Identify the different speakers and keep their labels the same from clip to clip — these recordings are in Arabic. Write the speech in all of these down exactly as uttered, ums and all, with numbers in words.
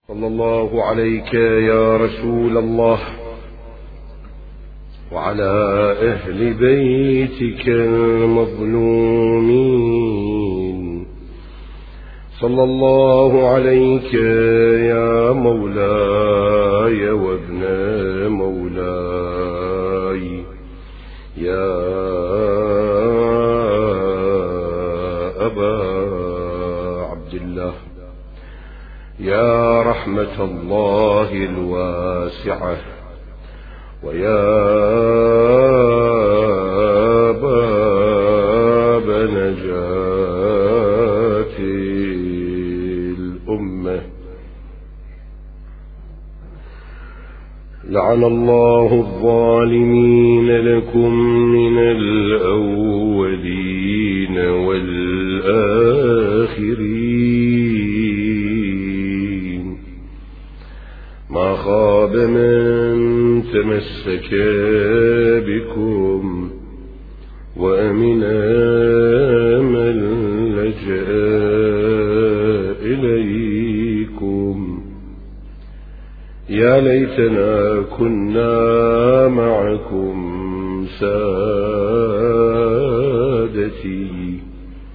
Speaker 1: صلى الله عليك يا رسول الله وعلى أهل بيتك المظلومين. صلى الله عليك يا مولاي وابن مولاي يا أبا عبد الله، يا رحمة الله الواسعة ويا باب نجاة الأمة. لعن الله الظالمين لكم من الأولين والآخرين. ما خاب من تمسك بكم وأمن من لجأ إليكم. يا ليتنا كنا معكم سادتي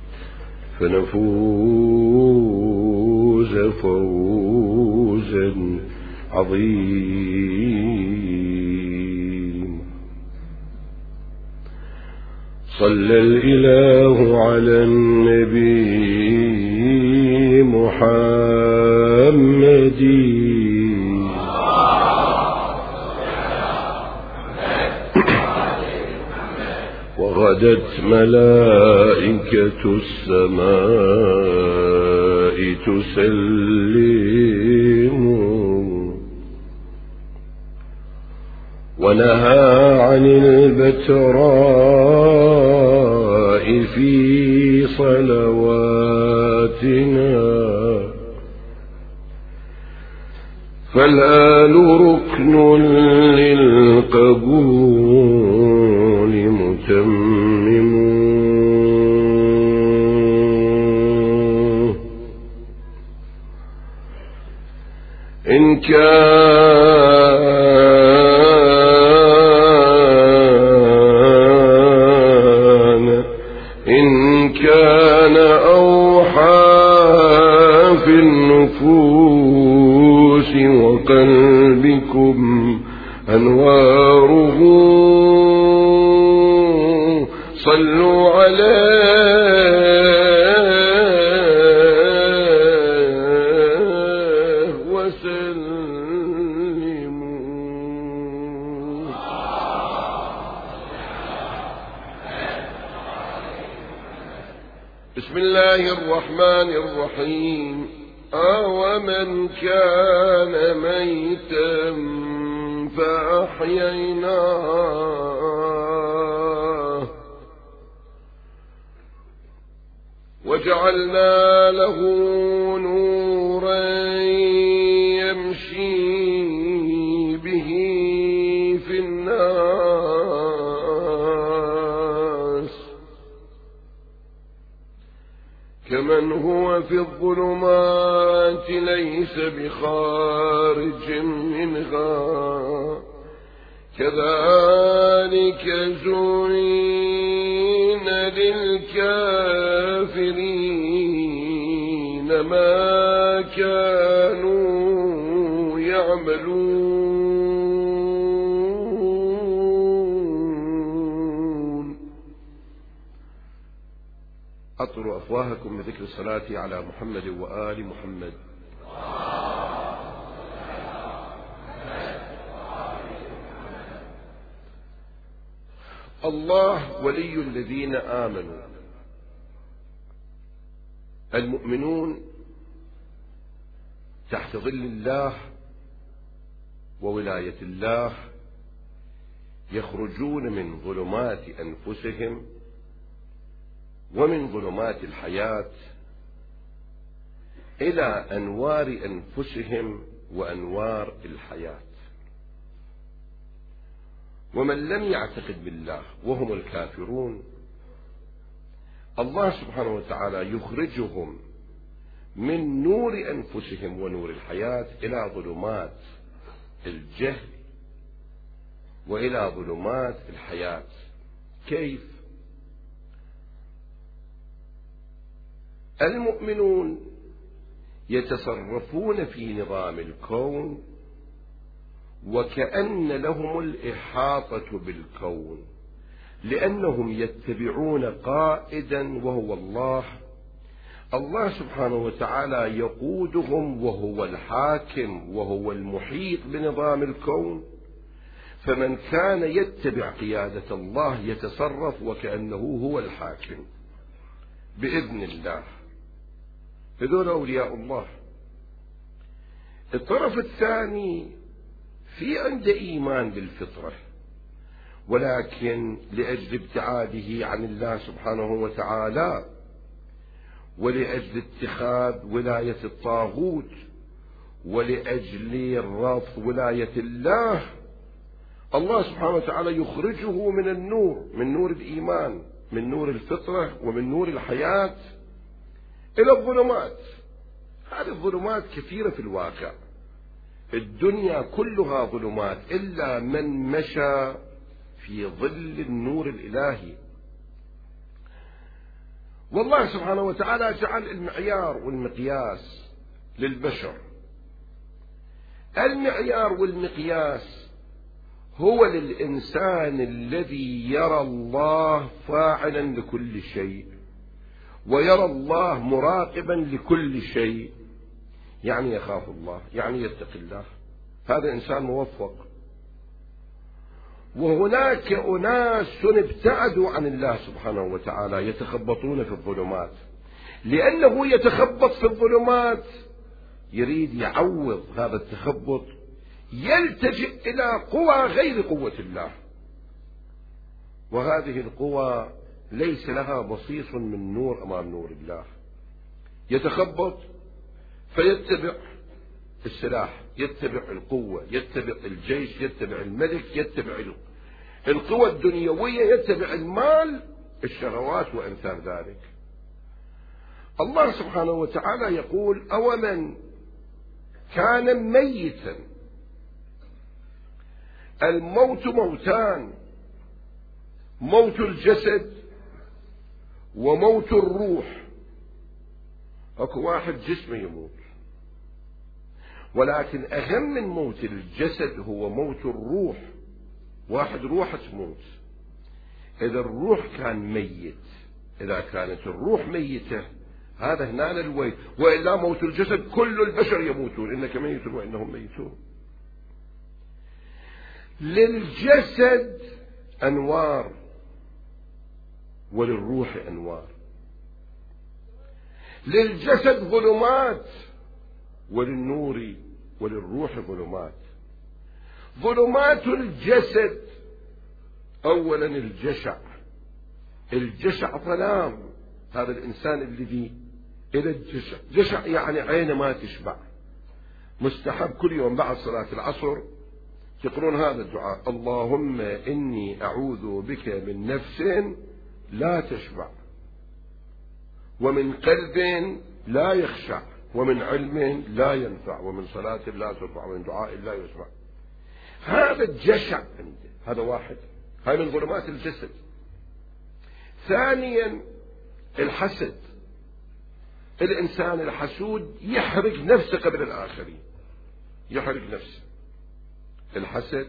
Speaker 1: فنفوز فوزا عظيم. صلى الإله على النبي محمد وغدت ملائكة السماء تسلم ونهى عن البتراء في صلواتنا. فالآل ركن للقبول متمم. إن كان إن كان أوحى في النفوس وقلبكم أنواره صلوا عليه وسلموا. بسم الله الرحمن الرحيم. أومن كان ميتا فأحييناه وجعلنا له نورا يمشي به في الناس كمن هو في الظلمات ليس بخارج منها. كذلك زين للكافرين ما كانوا يعملون. أطروا أفواهكم بذكر الصلاة على محمد وآل محمد. الله ولي الذين آمنوا. المؤمنون تحت ظل الله وولاية الله يخرجون من ظلمات أنفسهم ومن ظلمات الحياة إلى أنوار أنفسهم وأنوار الحياة. ومن لم يعتقد بالله وهم الكافرون الله سبحانه وتعالى يخرجهم من نور أنفسهم ونور الحياة إلى ظلمات الجهل وإلى ظلمات الحياة. كيف؟ المؤمنون يتصرفون في نظام الكون وكأن لهم الإحاطة بالكون، لأنهم يتبعون قائدا وهو الله. الله سبحانه وتعالى يقودهم وهو الحاكم وهو المحيط بنظام الكون، فمن كان يتبع قيادة الله يتصرف وكأنه هو الحاكم بإذن الله. هذول أولياء الله. الطرف الثاني في عنده إيمان بالفطرة، ولكن لأجل ابتعاده عن الله سبحانه وتعالى ولأجل اتخاذ ولاية الطاغوت ولأجل رفض ولاية الله، الله سبحانه وتعالى يخرجه من النور، من نور الإيمان، من نور الفطرة ومن نور الحياة إلى الظلمات. هذه الظلمات كثيرة في الواقع، الدنيا كلها ظلمات إلا من مشى في ظل النور الإلهي. والله سبحانه وتعالى جعل المعيار والمقياس للبشر. المعيار والمقياس هو للإنسان الذي يرى الله فاعلا لكل شيء ويرى الله مراقبا لكل شيء، يعني يخاف الله، يعني يتقي الله، هذا إنسان موفق. وهناك أناس ابتعدوا عن الله سبحانه وتعالى يتخبطون في الظلمات، لأنه يتخبط في الظلمات يريد يعوض هذا التخبط، يلتجئ إلى قوى غير قوة الله، وهذه القوى ليس لها بصيص من نور أمام نور الله. يتخبط فيتبع السلاح، يتبع القوة، يتبع الجيش، يتبع الملك، يتبع القوى الدنيوية، يتبع المال، الشهوات وأمثال ذلك. الله سبحانه وتعالى يقول: أومن كان ميتا. الموت موتان، موت الجسد وموت الروح. اكو واحد جسمه يموت، ولكن أهم من موت الجسد هو موت الروح. واحد روح تموت. إذا الروح كان ميت، إذا كانت الروح ميتة، هذا هنا الويل. وإلا موت الجسد كل البشر يموتون، إنك ميت وإنهم ميتون. للجسد أنوار وللروح أنوار. للجسد ظلمات وللنور وللروح ظلمات. ظلمات الجسد أولا الجشع. الجشع ظلام، هذا الإنسان الذي إلى الجشع. جشع يعني عينه ما تشبع. مستحب كل يوم بعد صلاة العصر تقرون هذا الدعاء: اللهم إني أعوذ بك من نفس لا تشبع، ومن قلب لا يخشع، ومن علم لا ينفع، ومن صلاة لا ترفع، ومن دعاء لا يسمع. هذا الجشع عنده، هذا واحد، هاي من ظلمات الجسد. ثانيا الحسد. الإنسان الحسود يحرق نفسه قبل الآخرين، يحرق نفسه، الحسد.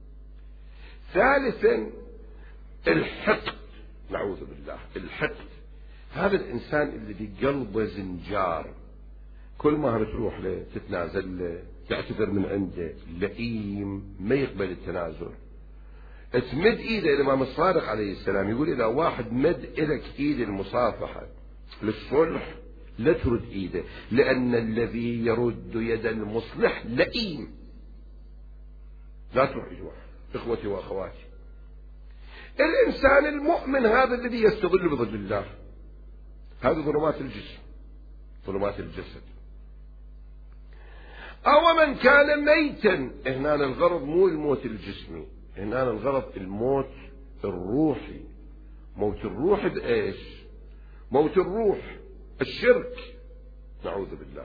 Speaker 1: ثالثا الحقد، نعوذ بالله، الحقد. هذا الإنسان الذي قلبه زنجار، كل ما بتروح له تتنازل له، تعتذر من عنده، لئيم، ما يقبل التنازل. تمد ايده الإمام الصادق عليه السلام يقول: إذا واحد مد إلك ايد المصافحة للصلح لا ترد ايده، لأن الذي يرد يد المصلح لئيم. لا تروح جوا. إخوتي وأخواتي، الإنسان المؤمن هذا الذي يستظل بظل الله. هذه ظلمات الجسم، ظلمات الجسد. أو من كان ميتا. هنا الغرض مو الموت الجسمي، هنا الغرض الموت الروحي. موت الروح بإيش؟ موت الروح الشرك، نعوذ بالله.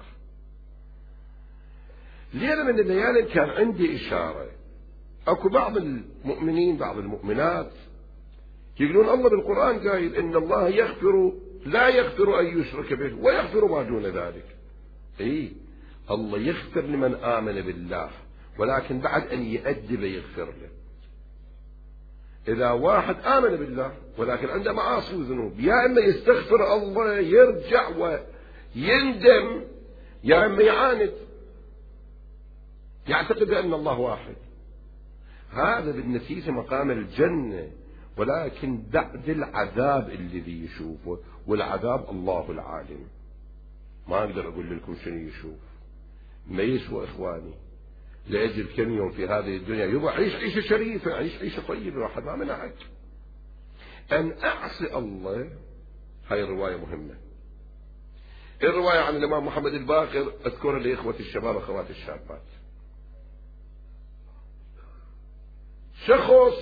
Speaker 1: ليلة من الليالي كان عندي إشارة، أكو بعض المؤمنين بعض المؤمنات يقولون الله بالقرآن قايل إن الله يغفر لا يغفر أن يشرك به ويغفر ما دون ذلك. إيه، الله يغفر لمن آمن بالله، ولكن بعد أن يأدب يغفر له. إذا واحد آمن بالله ولكن عنده معاصي وذنوب، يا إما يستغفر الله يرجع ويندم، يا إما يعاند يعتقد أن الله واحد. هذا بالنتيجة مقام الجنة، ولكن بعد العذاب الذي يشوفه، والعذاب الله العالم، ما أقدر أقول لكم شنو يشوف. ما يسوى إخواني لأجل كم يوم في هذه الدنيا يبغى عيش عيشة شريفة، عيش عيشة طيبة، واحد ما منعك أن أعصي الله. هاي الرواية مهمة. الرواية عن الإمام محمد الباقر أذكرها لإخوة الشباب أخوات الشابات. شخص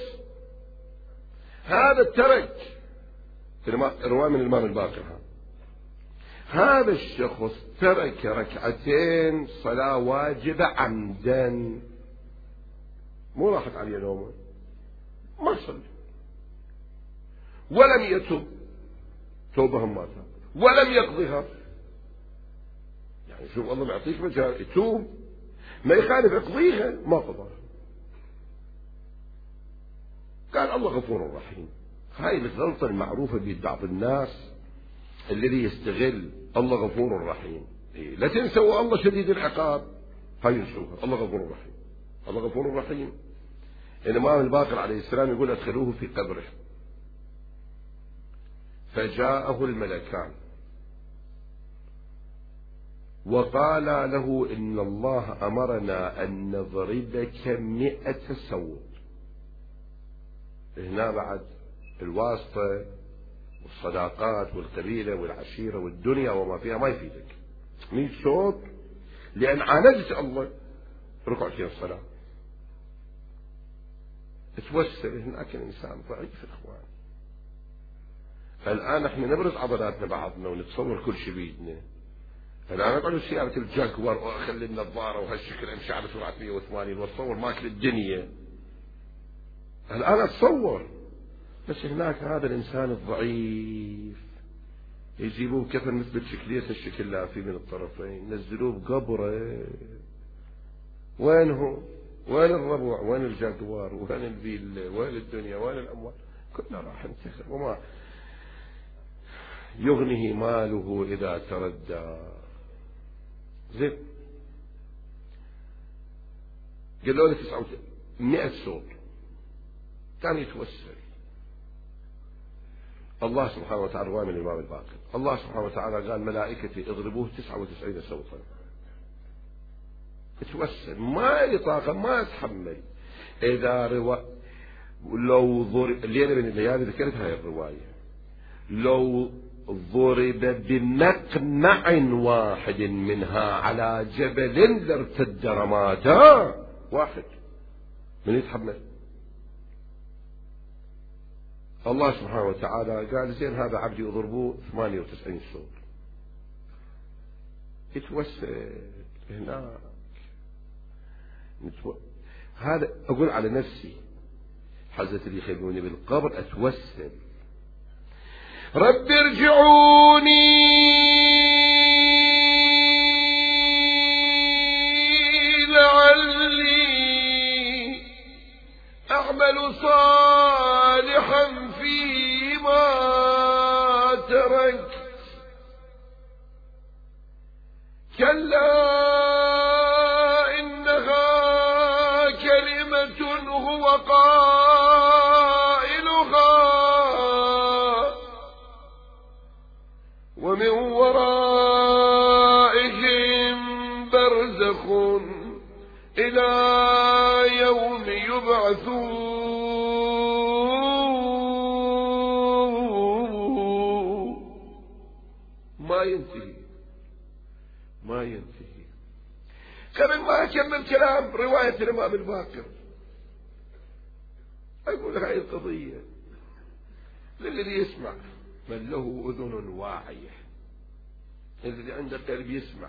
Speaker 1: هذا ترك، الرواية من الإمام الباقر، هذا الشخص ترك ركعتين صلاة واجبة عمدا، مو راحت عليه نومه، ما صلى ولم يتوب توبة ما تاب ولم يقضيها. يعني شوف الله معطيك مجال يتوب، ما يخالف يقضيها، ما قضاها. قال الله غفور رحيم. هاي الغلطة المعروفة بيد بعض الناس الذي يستغل الله غفور رحيم. إيه؟ لا تنسوا الله شديد العقاب، هاي ينسوها. الله غفور رحيم، الله غفور رحيم. الإمام الباقر عليه السلام يقول أدخلوه في قبره، فجاءه الملكان وقال له إن الله أمرنا أن نضربك مئة سوط. هنا بعد الواسطة والصداقات والقبيلة والعشيرة والدنيا وما فيها ما يفيدك. مئة صوت لأن عاندت الله ركعتين الصلاة. توسل هناك الإنسان ضعيف الإخوان. الآن احنا نبرز عضلاتنا بعضنا ونتصور كل شيء بيدنا. الآن أقعد سيارة الجاكور وأخلي النظارة وهالشكل أمشي على سرعة مئة وثمانين وأتصور ماكل الدنيا. الآن أتصور، بس هناك هذا الإنسان الضعيف يجيبوه كفن مثل الشكلية الشكل لا في من الطرفين، نزلوه بقبره. وين هو؟ وين الربع؟ وين الجاكوار؟ وين الفيلا؟ وين الدنيا؟ وين الأموال؟ كلنا راح ننتخب، وما يغنيه ماله إذا تردى. زين، قالوا له تسعة مئة صوت، كان يتوسل. الله سبحانه وتعالى رواية من الإمام الباقر، الله سبحانه وتعالى قال ملائكتي اضربوه تسعة وتسعين صوتا. يتوسل، ما يطاق، ما يتحمل. إذا روا لو ضرب الليلة من الليالي ذكرت هاي الرواية، لو ضرب بمقنع واحد منها على جبل لارتد رمادا. واحد من يتحمل؟ الله سبحانه وتعالى قال زين هذا عبدي يضربوه ثمانية وتسعين صوت. يتوسل هناك. نتو... هذا أقول على نفسي، حزة اللي يخلوني بالقبر أتوسل، رب ارجعوني لعلي أعمل صالحا فيما تركت كلا إنها كلمة هو قائلها ومن ورائهم برزخ إلى يوم يبعثون. ما ينتهي ما ينتهي. قبل ما أكمل كلام رواية الإمام الباقر أقول هاي القضية للذي يسمع، من له أذن واعية اللي عنده قلب يسمع،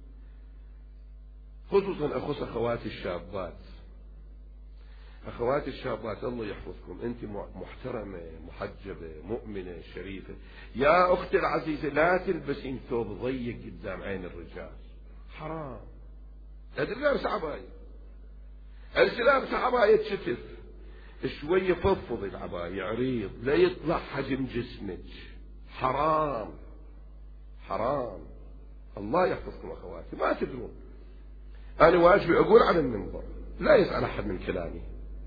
Speaker 1: خصوصا أخص أخواتي الشابات. أخواتي الشابات الله يحفظكم، أنت محترمة محجبة مؤمنة شريفة، يا أختي العزيزة لا تلبسين ثوب ضيق قدام عين الرجال، حرام. أدري لابس عباية، أنت لابس عباية شتف، شوية فضفضي العباية عريض لا يطلع حجم جسمك، حرام حرام. الله يحفظكم أخواتي، ما تدرون أنا واجبي أقول على المنبر، لا يسأل أحد من كلامي.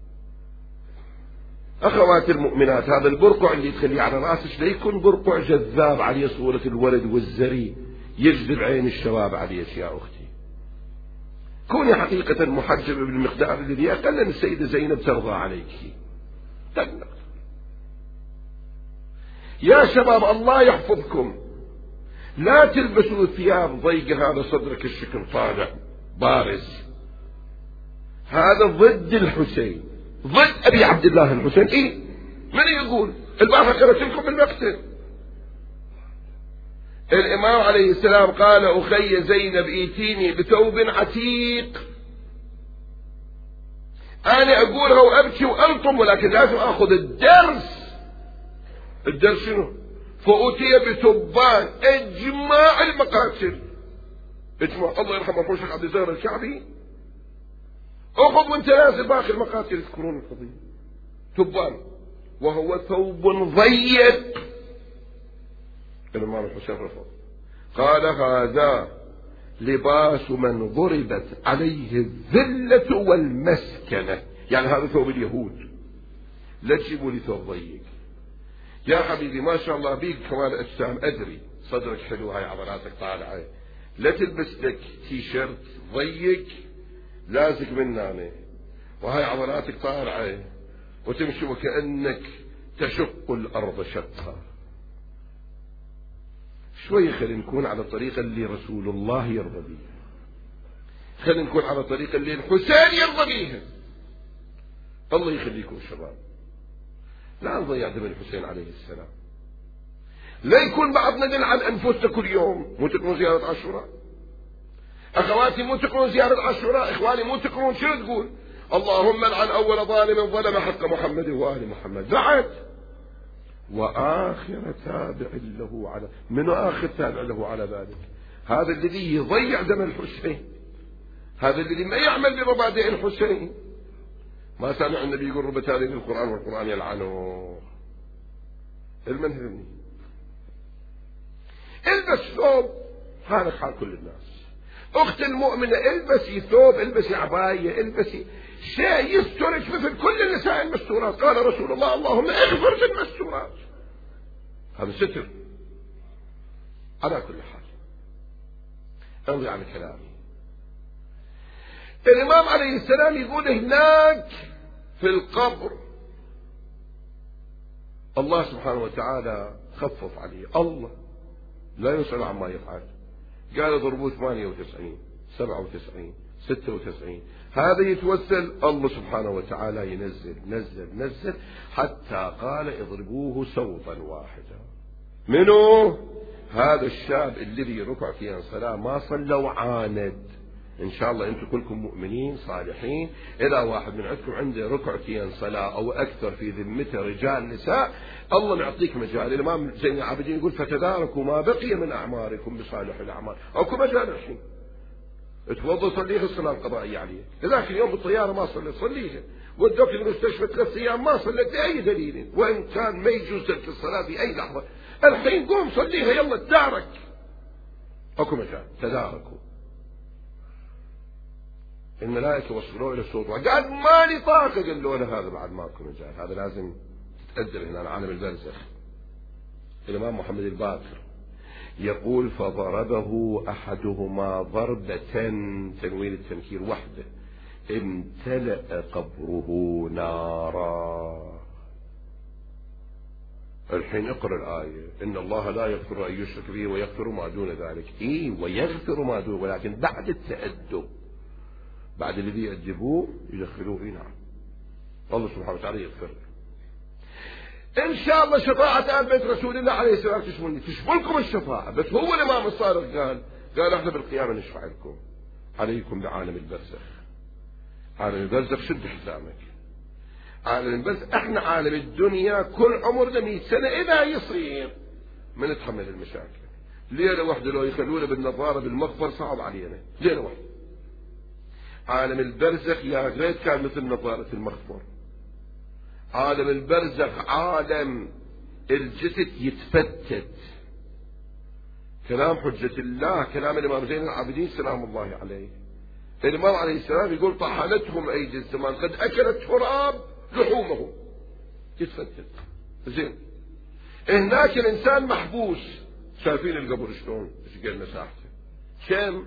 Speaker 1: أخواتي المؤمنات، هذا البرقع اللي تخليه على رأسك لا يكون برقع جذاب عليه صورة الولد والزري يجذب عين الشباب عليك يا أختي. كوني حقيقة محجبة بالمقدار الذي أقل من السيدة زينب ترضى عليك. تقلق يا شباب، الله يحفظكم، لا تلبسوا ثياب ضيقة، هذا صدرك الشكل طالع بارز، هذا ضد الحسين، ضد أبي عبد الله الحسين. إيه من يقول؟ البارحة قرأت لكم بالمقتل، الإمام عليه السلام قال أخي زينب ائتيني بثوب عتيق، أنا أقولها وأبكي وألطم، ولكن لازم أخذ الدرس. الدرس شنو؟ فأتي بثبان إجماع المقاتل، إجماع الله يرحمه أخوه الشيخ عبد الزهر الكعبي، أخذ وأنت نازل باقي المقاتل يذكرون القضية. ثبان وهو ثوب ضيق، الإمام الحسين رفض، قال هذا لباس من ضربت عليه الذلة والمسكنة، يعني هذا ثوب اليهود، لا تجيبوا لي ثوب ضيق. يا حبيبي ما شاء الله بيك كمال أجسام، أدري صدرك حلو، هاي عضلاتك طالعة، لا تلبس لك تي شيرت ضيق لازق منانه وهاي عضلاتك طالعة وتمشي وكأنك تشق الأرض شقها. شوي خلينا نكون على الطريقة اللي رسول الله يرضى بيها، خلينا نكون على الطريقة اللي الحسين يرضى بيها. الله يخليكم شباب، لا نضيع دم الحسين عليه السلام، لا يكون بعضنا نلعن أنفسنا كل يوم. مو تقرون زيارة عاشوراء أخواتي؟ مو تقرون زيارة عاشوراء إخواني؟ مو تقرون شنو تقول؟ اللهم لعن أول ظالم ظلم حق محمد وآل محمد، لعن وآخر تابع له على، من آخر تابع له على ذلك؟ هذا الذي يضيع دم الحسين، هذا الذي ما يعمل بمبادئ الحسين. ما سمع النبي يقول ربتان للقرآن والقرآن يلعنه. المنهرني البس ثوب، هذا حال كل الناس. أخت المؤمنة البسي ثوب، البسي عباية، البسي شيء يسترك مثل كل النساء المستورات. قال رسول الله اللهم اغفر للمستورات، هذا ستر. على كل حال أمضي عن كلامي. الإمام عليه السلام يقول هناك في القبر الله سبحانه وتعالى خفف عليه، الله لا يسأل عما يفعل. قال اضربوا ثمانية وتسعين سبعة وتسعين ستة وتسعين، هذا يتوسل الله سبحانه وتعالى ينزل نزل نزل حتى قال اضربوه سوطا واحدا. منو هذا الشاب الذي ركع في صلاة ما صلى وعاند؟ إن شاء الله أنتم كلكم مؤمنين صالحين، إذا واحد من عندكم عنده ركعتين صلاة أو أكثر في ذمته رجال نساء، الله نعطيك مجال. الإمام زين العابدين يقول فتداركوا ما بقي من أعماركم بصالح الأعمال. أوكو مجال الحين توضى صليها الصلاة القضائية عليك، ذاك اليوم بالطيارة ما صليت صليها، ودوك المستشفى ثلاث أيام ما صليت بأي دليل، وإن كان ما يجوز لك الصلاة في أي لحظة، الحين قوم صليها يلا تدارك. أوكو مجال تداركوا. الملائكة وصلوا إلى الصوت وقال مالي طاقة، قال له أنا هذا بعد ماكو مجال، هذا لازم تتأدب هنا عالم البرزخ. الإمام محمد الباقر يقول فضربه أحدهما ضربة، تنوين التنكير وحده، امتلأ قبره نارا. الحين اقرأ الآية إن الله لا يغفر أن يشرك به ويغفر ما دون ذلك. إيه ويغفر ما دون، ولكن بعد التأدب، بعد الذي يأدبوه يدخلوه. إيه نعم الله سبحانه وتعالى يغفر. إن شاء الله شفاعة آل بيت رسول الله عليه السلام تشملني، تشملكم الشفاعة. بس هو الإمام الصادق قال قال احنا بالقيامة نشفع لكم. عليكم بعالم البرزخ. عالم البرزخ شد حزامك. عالم البرزخ احنا عالم الدنيا كل عمرنا مئة سنة إذا يصير ما نتحمل المشاكل. ليلة واحدة لو يخلونا بالنظارة بالمغفر صعب علينا، ليلة واحدة. عالم البرزخ يا ريت كان مثل نظارة المغفر. عالم البرزخ عالم الجسد يتفتت. كلام حجة الله كلام الإمام زين العابدين سلام الله عليه. الإمام عليه السلام يقول طحنتهم أيدي الزمان قد أكلت تراب لحومهم، يتفتت. زين هناك الإنسان محبوس، شايفين القبر شلون ايش قد مساحته كم.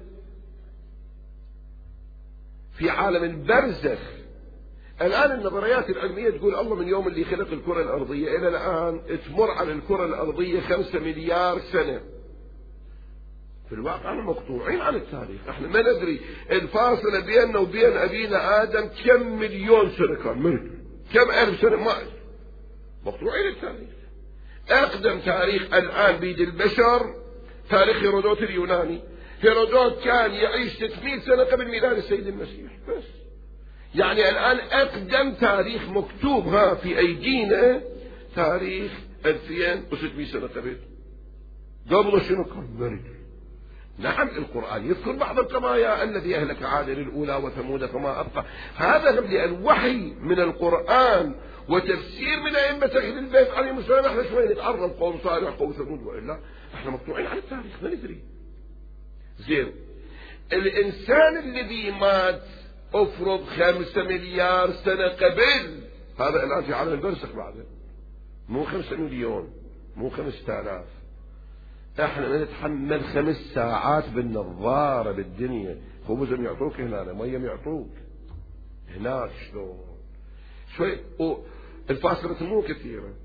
Speaker 1: في عالم البرزخ الآن النظريات العلمية تقول الله من يوم اللي خلق الكرة الأرضية إلى الآن تمر على الكرة الأرضية خمسة مليار سنة. في الواقع احنا مقطوعين عن التاريخ، احنا ما ندري الفاصلة بيننا وبين أبينا آدم كم مليون سنة كان مرق، كم ألف سنة، ما مقطوعين التاريخ. أقدم تاريخ الآن بيد البشر تاريخ هيرودوت اليوناني. هيرودوت كان يعيش ستمائة سنة قبل ميلاد السيد المسيح بس. يعني الآن أقدم تاريخ مكتوب ها في أيدينا تاريخ ألفين وستمائة سنة قبل. قبل شنو كان مرق. نعم القرآن يذكر بعض القضايا الذي أهلك عاد الأولى وثمود فما أبقى. هذا الوحي من القرآن وتفسير من أئمة أهل البيت عليهم السلام. احنا شوي نتعرض قوم صالح قوم ثمود، وإلا احنا مقطوعين على التاريخ ما ندري. زين الإنسان الذي مات أفرض خمسة مليار سنة قبل، هذا الآن في عالم البرزخ بعده، مو خمسة مليون مو خمسة آلاف. احنا نتحمل خمس ساعات بالنظارة بالدنيا. خبزهم يعطوك هنا، ميم يعطوك هناك شلون شوي. الفاصلة مو كثيرة،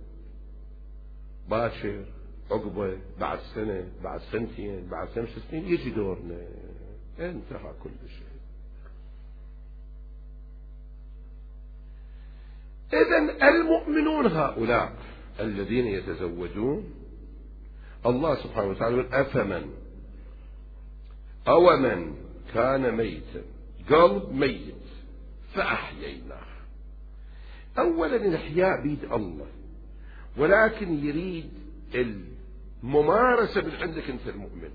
Speaker 1: باكر عقبة بعد سنة بعد سنتين بعد خمس سنين يجي دورنا، انتهى كل شيء. إذن المؤمنون هؤلاء الذين يتزوجون الله سبحانه وتعالى يقول أفمن أو من كان ميتا قلب ميت فأحييناه. أولا الإحياء بيد الله، ولكن يريد الممارسة من عندك أنت المؤمن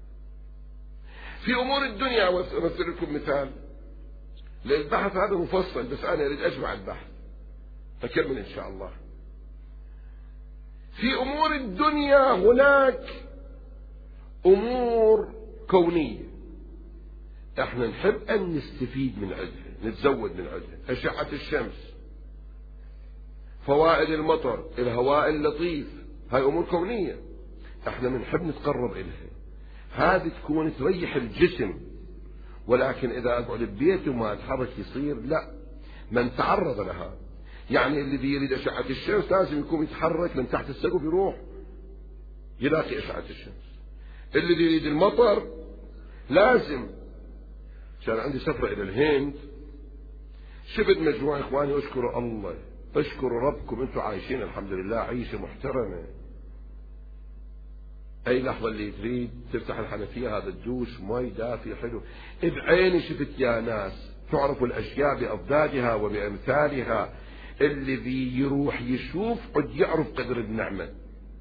Speaker 1: في أمور الدنيا. وأمثل لكم مثال للبحث هذا مفصل، بس أنا أريد أجمع البحث أكمل إن شاء الله. في أمور الدنيا هناك أمور كونية احنا نحب أن نستفيد من عندها، نتزود من عندها. أشعة الشمس، فوائد المطر، الهواء اللطيف، هاي أمور كونية احنا بنحب نتقرب إليها. هذه تكون تريح الجسم، ولكن إذا أقعد ببيته وما أتحرك يصير لا، من تعرض لها. يعني الذي يريد أشعة الشمس لازم يكون يتحرك من تحت السقف يروح يلاقي أشعة الشمس. الذي يريد المطر لازم. كان عندي سفرة إلى الهند، شفت مجموعة إخواني أشكروا الله، أشكروا ربكم أنتم عايشين الحمد لله عيشة محترمة. أي لحظة اللي تريد تفتح الحنفية هذا الدوش ماء دافي حلو. بعيني شفت يا ناس تعرفوا الأشياء بأضدادها وبأمثالها. الذي يروح يشوف قد يعرف قدر النعمة.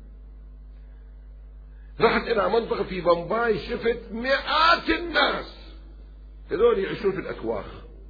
Speaker 1: رحت إلى منطقة في بمباي شفت مئات الناس هذول يعيشون في الأكواخ.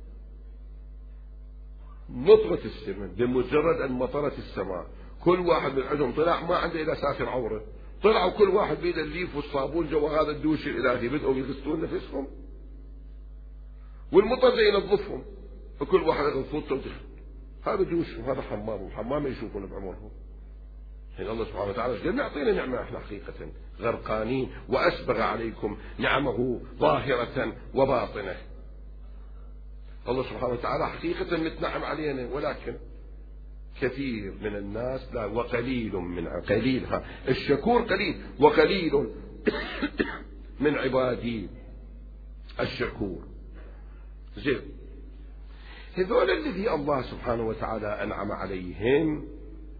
Speaker 1: مطرت السماء بمجرد أن مطرت السماء، كل واحد من عندهم طلع ما عنده إلا ساتر عورة، طلعوا كل واحد بيده الليف والصابون جوا هذا الدوش الإلهي، بدأوا يغسلون نفسهم والمطر زي ينظفهم، وكل واحد ياخذ فوطه ودخل. هذا دوشهم، هذا حمامهم، حمام يشوفون بعمرهم. حين الله سبحانه وتعالى قال يعطينا نعمة احنا حقيقة غرقانين، وأسبغ عليكم نعمه ظاهرة وباطنة. الله سبحانه وتعالى حقيقة متنعم علينا، ولكن كثير من الناس لا، وقليل من قليلها الشكور قليل، وقليل من عبادي الشكور. زين هذول الذي الله سبحانه وتعالى أنعم عليهم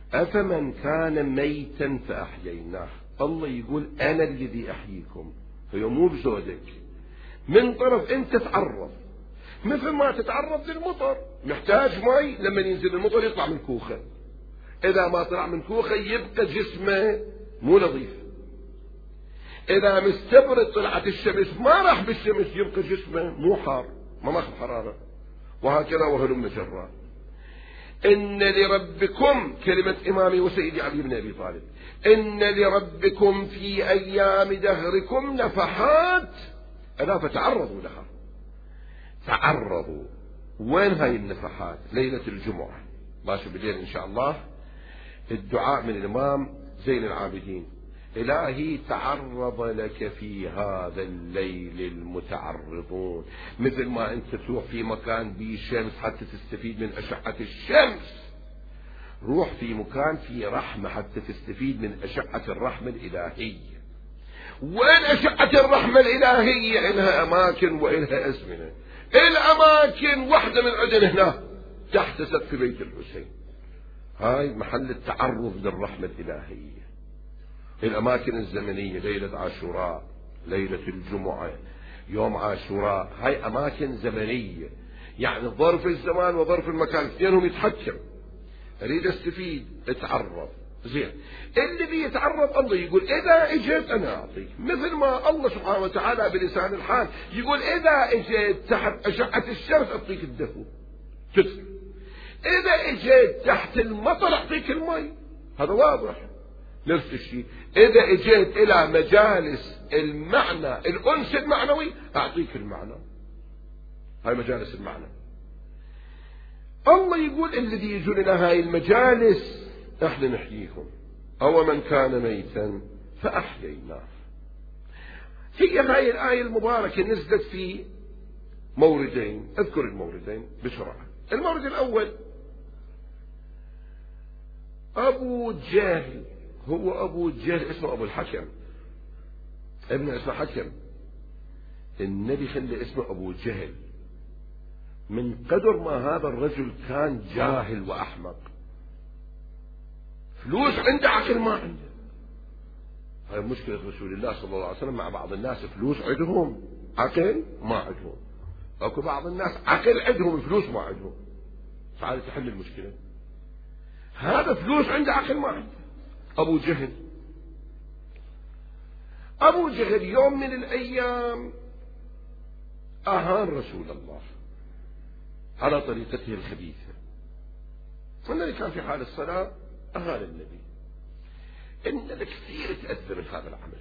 Speaker 1: أفمن كان ميتا فأحييناه. الله يقول أنا الذي أحييكم، هي مو بزودك. من طرف أنت تعرض، مثل ما تتعرض للمطر، محتاج مي، لما ينزل المطر يطلع من كوخه، إذا ما طلع من كوخه يبقى جسمه مو نظيف. إذا مستبرد طلعت الشمس ما راح بالشمس يبقى جسمه مو حار، ما ماخذ حرارة. وهكذا وهلم جرا. إن لربكم، كلمة إمامي وسيدي علي بن أبي طالب، إن لربكم في أيام دهركم نفحات، ألا فتعرضوا لها. تعرضوا. وين هاي النفحات؟ ليلة الجمعة ماشي بالليل إن شاء الله الدعاء من الإمام زين العابدين: إلهي تعرض لك في هذا الليل المتعرضون. مثل ما أنت تروح في مكان بيه شمس حتى تستفيد من أشعة الشمس، روح في مكان فيه رحمة حتى تستفيد من أشعة الرحمة الإلهية. وين أشعة الرحمة الإلهية؟ إلها أماكن وإلها أزمنة. الأماكن واحدة من عندنا هنا تحت سقف بيت الحسين، هاي محل التعرض للرحمة الإلهية. الأماكن الزمنية ليلة عاشوراء، ليلة الجمعة، يوم عاشوراء، هاي أماكن زمنية، يعني ظرف الزمان وظرف المكان اثنينهم يتحكم. أريد أستفيد اتعرض. زين، اللي بيتعرض الله يقول إذا اجيت أنا أعطيك، مثل ما الله سبحانه وتعالى بلسان الحال يقول إذا اجيت تحت أشعة الشمس أعطيك الدفو تدفو، إذا اجيت تحت المطر أعطيك المي. هذا واضح. نفس الشيء إذا اجيت إلى مجالس المعنى الأنس المعنوي أعطيك المعنى. هاي مجالس المعنى. الله يقول الذي يجون إلى هاي المجالس احنا نحييهم. أو من كان ميتا فأحييناه. هي هاي الآية المباركة نزلت في موردين، أذكر الموردين بسرعة. المورد الأول أبو جهل، هو أبو جهل اسمه أبو الحكم، ابنه اسمه حكم. النبي خلى اسمه أبو جهل من قدر ما هذا الرجل كان جاهل وأحمق. فلوس عنده عقل ما عنده. هاي مشكلة رسول الله صلى الله عليه وسلم مع بعض الناس، فلوس عندهم عقل ما عندهم. أكو بعض الناس عقل عندهم فلوس ما عندهم. تعال تحل المشكلة. هذا فلوس عنده عقل ما عنده. أبو جهل. أبو جهل يوم من الأيام أهان رسول الله على طريقته الخبيثة. والنبي كان في حال الصلاة أهان النبي. إن كثير تأثر من هذا العمل.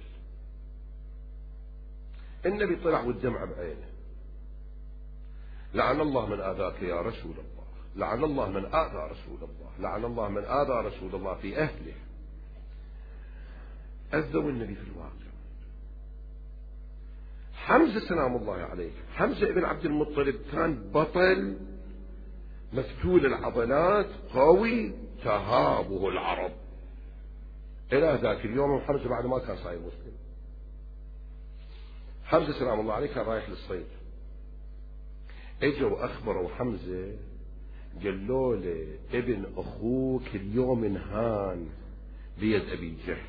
Speaker 1: النبي طلع والدمع بعينه: لعن الله من آذاك يا رسول الله، لعن الله من آذى رسول الله، لعن الله من آذى رسول الله في أهله. أذوا النبي في الواقع. حمزة سلام الله عليه، حمزة ابن عبد المطلب كان بطل مفتول العضلات قوي تهابه العرب. إلى ذاك اليوم حمزة بعد ما كان صاير مسلم. حمزة سلام الله عليه كان رايح للصيد، اجوا اخبروا حمزة قالوا له ابن اخوك اليوم انهان بيد ابي جهل.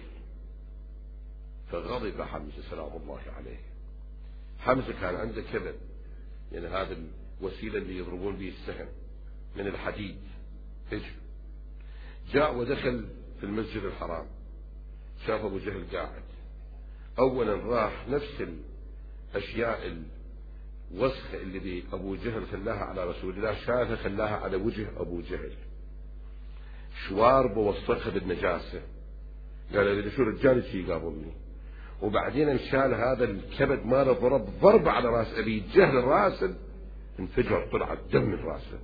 Speaker 1: فغضب حمزة سلام الله عليه. حمزة كان عنده كبد، يعني هذا الوسيلة اللي يضربون به السهم من الحديد. اجوا جاء ودخل في المسجد الحرام، شاف ابو جهل قاعد. اولا راح نفس الاشياء الوسخة اللي بي ابو جهل خلاها على رسول الله شافها خلاها على وجه ابو جهل، شواربه وسخها بالنجاسة. قال لي شو رجال شي قابلني. وبعدين انشال هذا الكبد ماله ضرب ضربة على راس ابي جهل، راسه انفجر طلع الدم من راسه.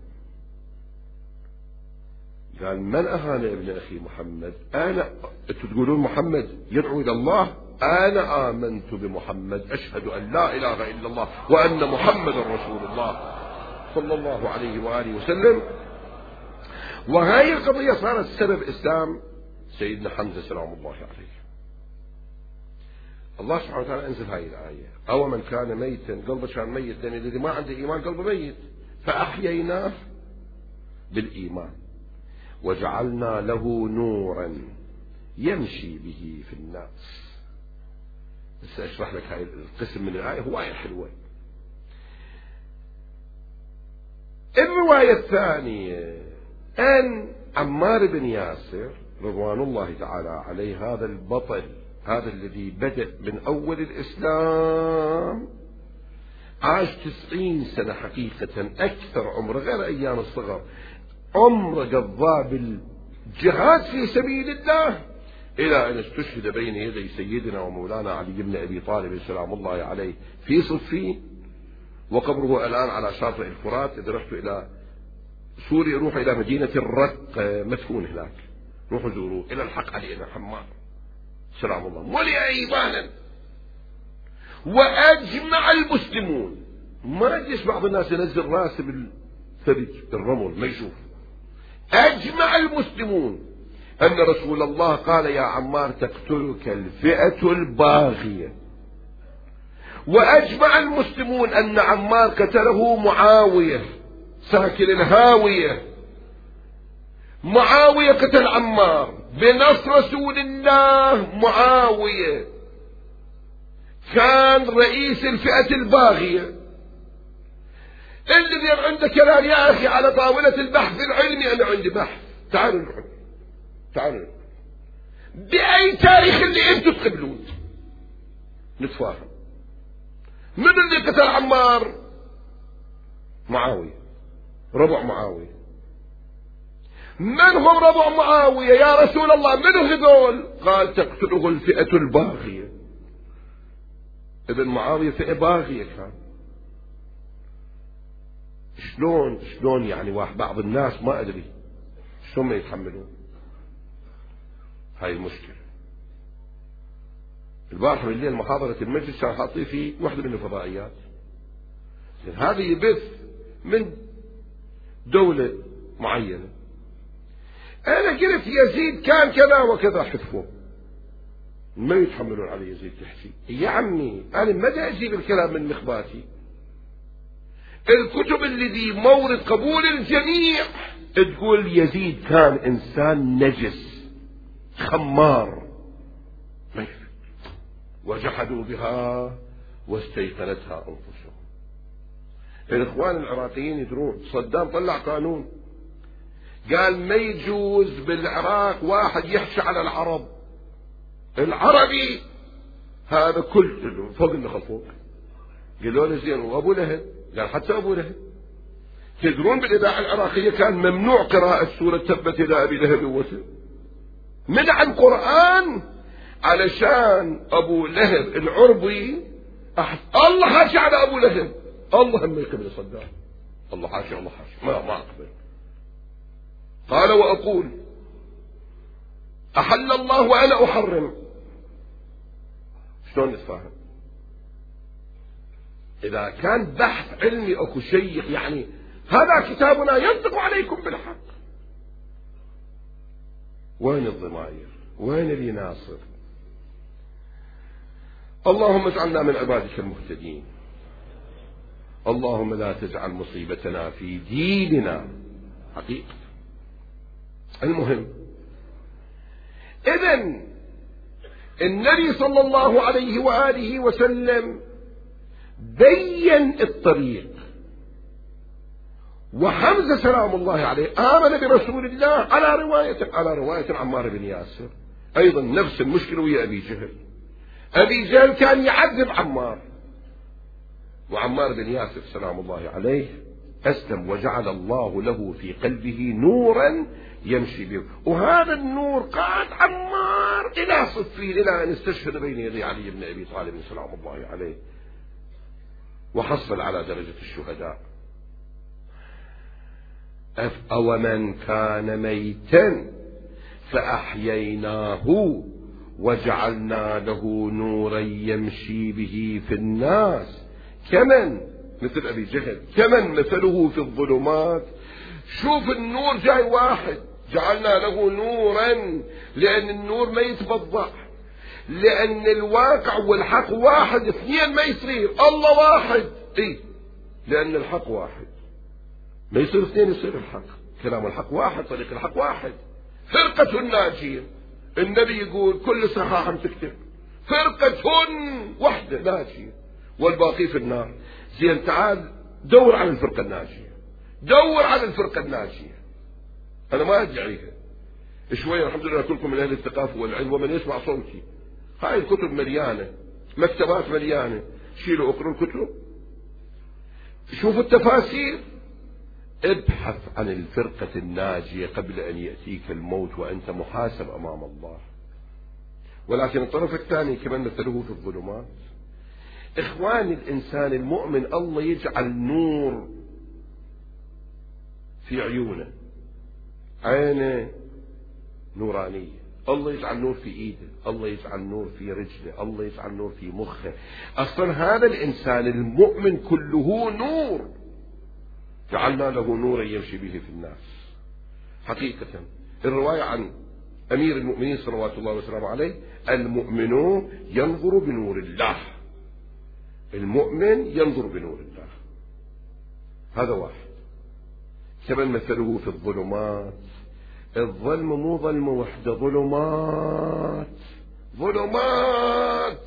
Speaker 1: قال من أهان ابن أخي محمد؟ أنا أنتم تقولون محمد يدعو إلى الله، أنا آمنت بمحمد، أشهد أن لا إله إلا الله وأن محمد رسول الله صلى الله عليه وآله وسلم. وهذه القضية صارت سبب إسلام سيدنا حمزة سلام الله عليه. الله سبحانه وتعالى أنزل هذه الآية: أو من كان ميتا، قلبه كان ميت، لأن الذي ما عنده إيمان قلبه ميت، فأحييناه بالإيمان. وجعلنا له نورا يمشي به في الناس. بس أشرح لك هاي القسم من الآية، هواية حلوة. الرواية الثانية أن عمار بن ياسر رضوان الله تعالى عليه، هذا البطل، هذا الذي بدأ من أول الإسلام، عاش تسعين سنة حقيقة، أكثر عمره غير أيام الصغر، عمره قضاه بالجهاد في سبيل الله، إلى أن استشهد بين يدي سيدنا ومولانا علي بن أبي طالب سلام الله عليه في صفين، وقبره الآن على شاطئ الفرات. إذا رحت إلى سوريا روح إلى مدينة الرق مدفون هناك، روحوا زوروه. إلى الحق علينا حمار سلام الله ملئ إيمانا. وأجمع المسلمون، ما يجلس بعض الناس ينزل راسه بالثلج الرمل ما يشوف. أجمع المسلمون أن رسول الله قال يا عمار تقتلك الفئة الباغية. وأجمع المسلمون أن عمار قتله معاوية ساكن الهاوية. معاوية قتل عمار بنص رسول الله. معاوية كان رئيس الفئة الباغية. الذي عنده كلام يا أخي على طاولة البحث العلمي، أنا عندي بحث، تعالوا نحن تعالوا بأي تاريخ اللي أنتم تقبلون نتفاهم. من اللي قتل عمار؟ معاوية، ربع معاوية. من هم ربع معاوية يا رسول الله؟ من هذول؟ قال تقتله الفئة الباغية. ابن معاوية فئة باغية كان. شلون شلون يعني واحد بعض الناس ما أدري شلون ما يتحملون هاي المشكلة. البارحة بالليل محاضرة المجلس كان حاطين فيه واحدة من الفضائيات، هذه يبث من دولة معينة. أنا قلت يزيد كان كذا وكذا، حفظه ما يتحملون على يزيد تحكي. يا عمي أنا ما أجيب الكلام من مخباتي. الكتب الذي مورد قبول الجميع تقول يزيد كان إنسان نجس خمار، وجحدوا بها واستيقنتها أنفسهم. الإخوان العراقيين يدرون صدام طلع قانون قال ما يجوز بالعراق واحد يحشى على العرب. العربي هذا كل فوق النخل فوق. قالوا له زين وأبو لهب؟ قال حتى أبو لهب. تدرون بالإذاعة العراقية كان ممنوع قراءة سورة تبت إلى أبي لهب وتب، منع القرآن علشان أبو لهب العربي أحد. الله حاشي على أبو لهب، الله ما يقبل صدام، الله حاشي الله حاشي ما ما أقبل. قال وأقول أحل الله وأنا أحرم. شلون نتفاهم؟ إذا كان بحث علمي أكو شيء يعني هذا كتابنا ينطق عليكم بالحق. وين الضمائر؟ وين اللي ناصر؟ اللهم اجعلنا من عبادك المهتدين. اللهم لا تجعل مصيبتنا في ديننا حقيقة. المهم إذن النبي صلى الله عليه وآله وسلم بين الطريق، وحمزة سلام الله عليه آمن برسول الله على رواية على رواية عمار بن ياسر أيضا نفس المشكلة ويا أبي جهل. أبي جهل كان يعذب عمار، وعمار بن ياسر سلام الله عليه أسلم وجعل الله له في قلبه نورا يمشي به، وهذا النور قاد عمار إلى صفين إلى أن استشهد بين يدي علي بن أبي طالب سلام الله عليه وحصل على درجة الشهداء. أومن كان ميتا فأحييناه وجعلنا له نورا يمشي به في الناس كمن مثل أبي جهل، كمن مثله في الظلمات. شوف النور جاي واحد، جعلنا له نورا، لأن النور ما يتبضع، لأن الواقع والحق واحد، اثنين ما يصير. الله واحد، اي لأن الحق واحد، ما يصير اثنين، يصير الحق. كلام الحق واحد، طريق الحق واحد. فرقة الناجية، النبي يقول كل صحاحة تكتب فرقة واحدة ناجية والباقي في النار. زين تعال دور على الفرقة الناجية، دور على الفرقة الناجية. أنا ما أدعيها شوية، الحمد لله كلكم من أهل الثقافة والعلم ومن يسمع صوتي. هاي الكتب مليانة، مكتبات مليانة، شيلوا اقروا الكتب، شوفوا التفاسير، ابحث عن الفرقة الناجية قبل أن يأتيك الموت وأنت محاسب أمام الله. ولكن الطرف الثاني كمان مثله في الظلمات. إخواني الإنسان المؤمن الله يجعل نور في عيونه، عينه نورانية، الله يجعل نور في ايده، الله يجعل نور في رجله، الله يجعل نور في مخه. اصلا هذا الانسان المؤمن كله نور، جعلنا له نورا يمشي به في الناس. حقيقة الرواية عن امير المؤمنين صلوات الله وسلامه عليه: المؤمن ينظر بنور الله، المؤمن ينظر بنور الله. هذا واحد. كمن مثله في الظلمات، الظلم مو ظلم وحده، ظلمات ظلمات.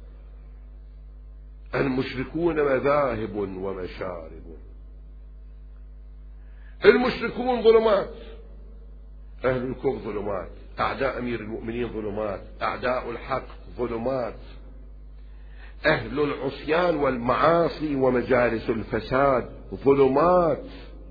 Speaker 1: المشركون مذاهب ومشارب، المشركون ظلمات، أهل الكفر ظلمات، أعداء أمير المؤمنين ظلمات، أعداء الحق ظلمات، أهل العصيان والمعاصي ومجالس الفساد ظلمات.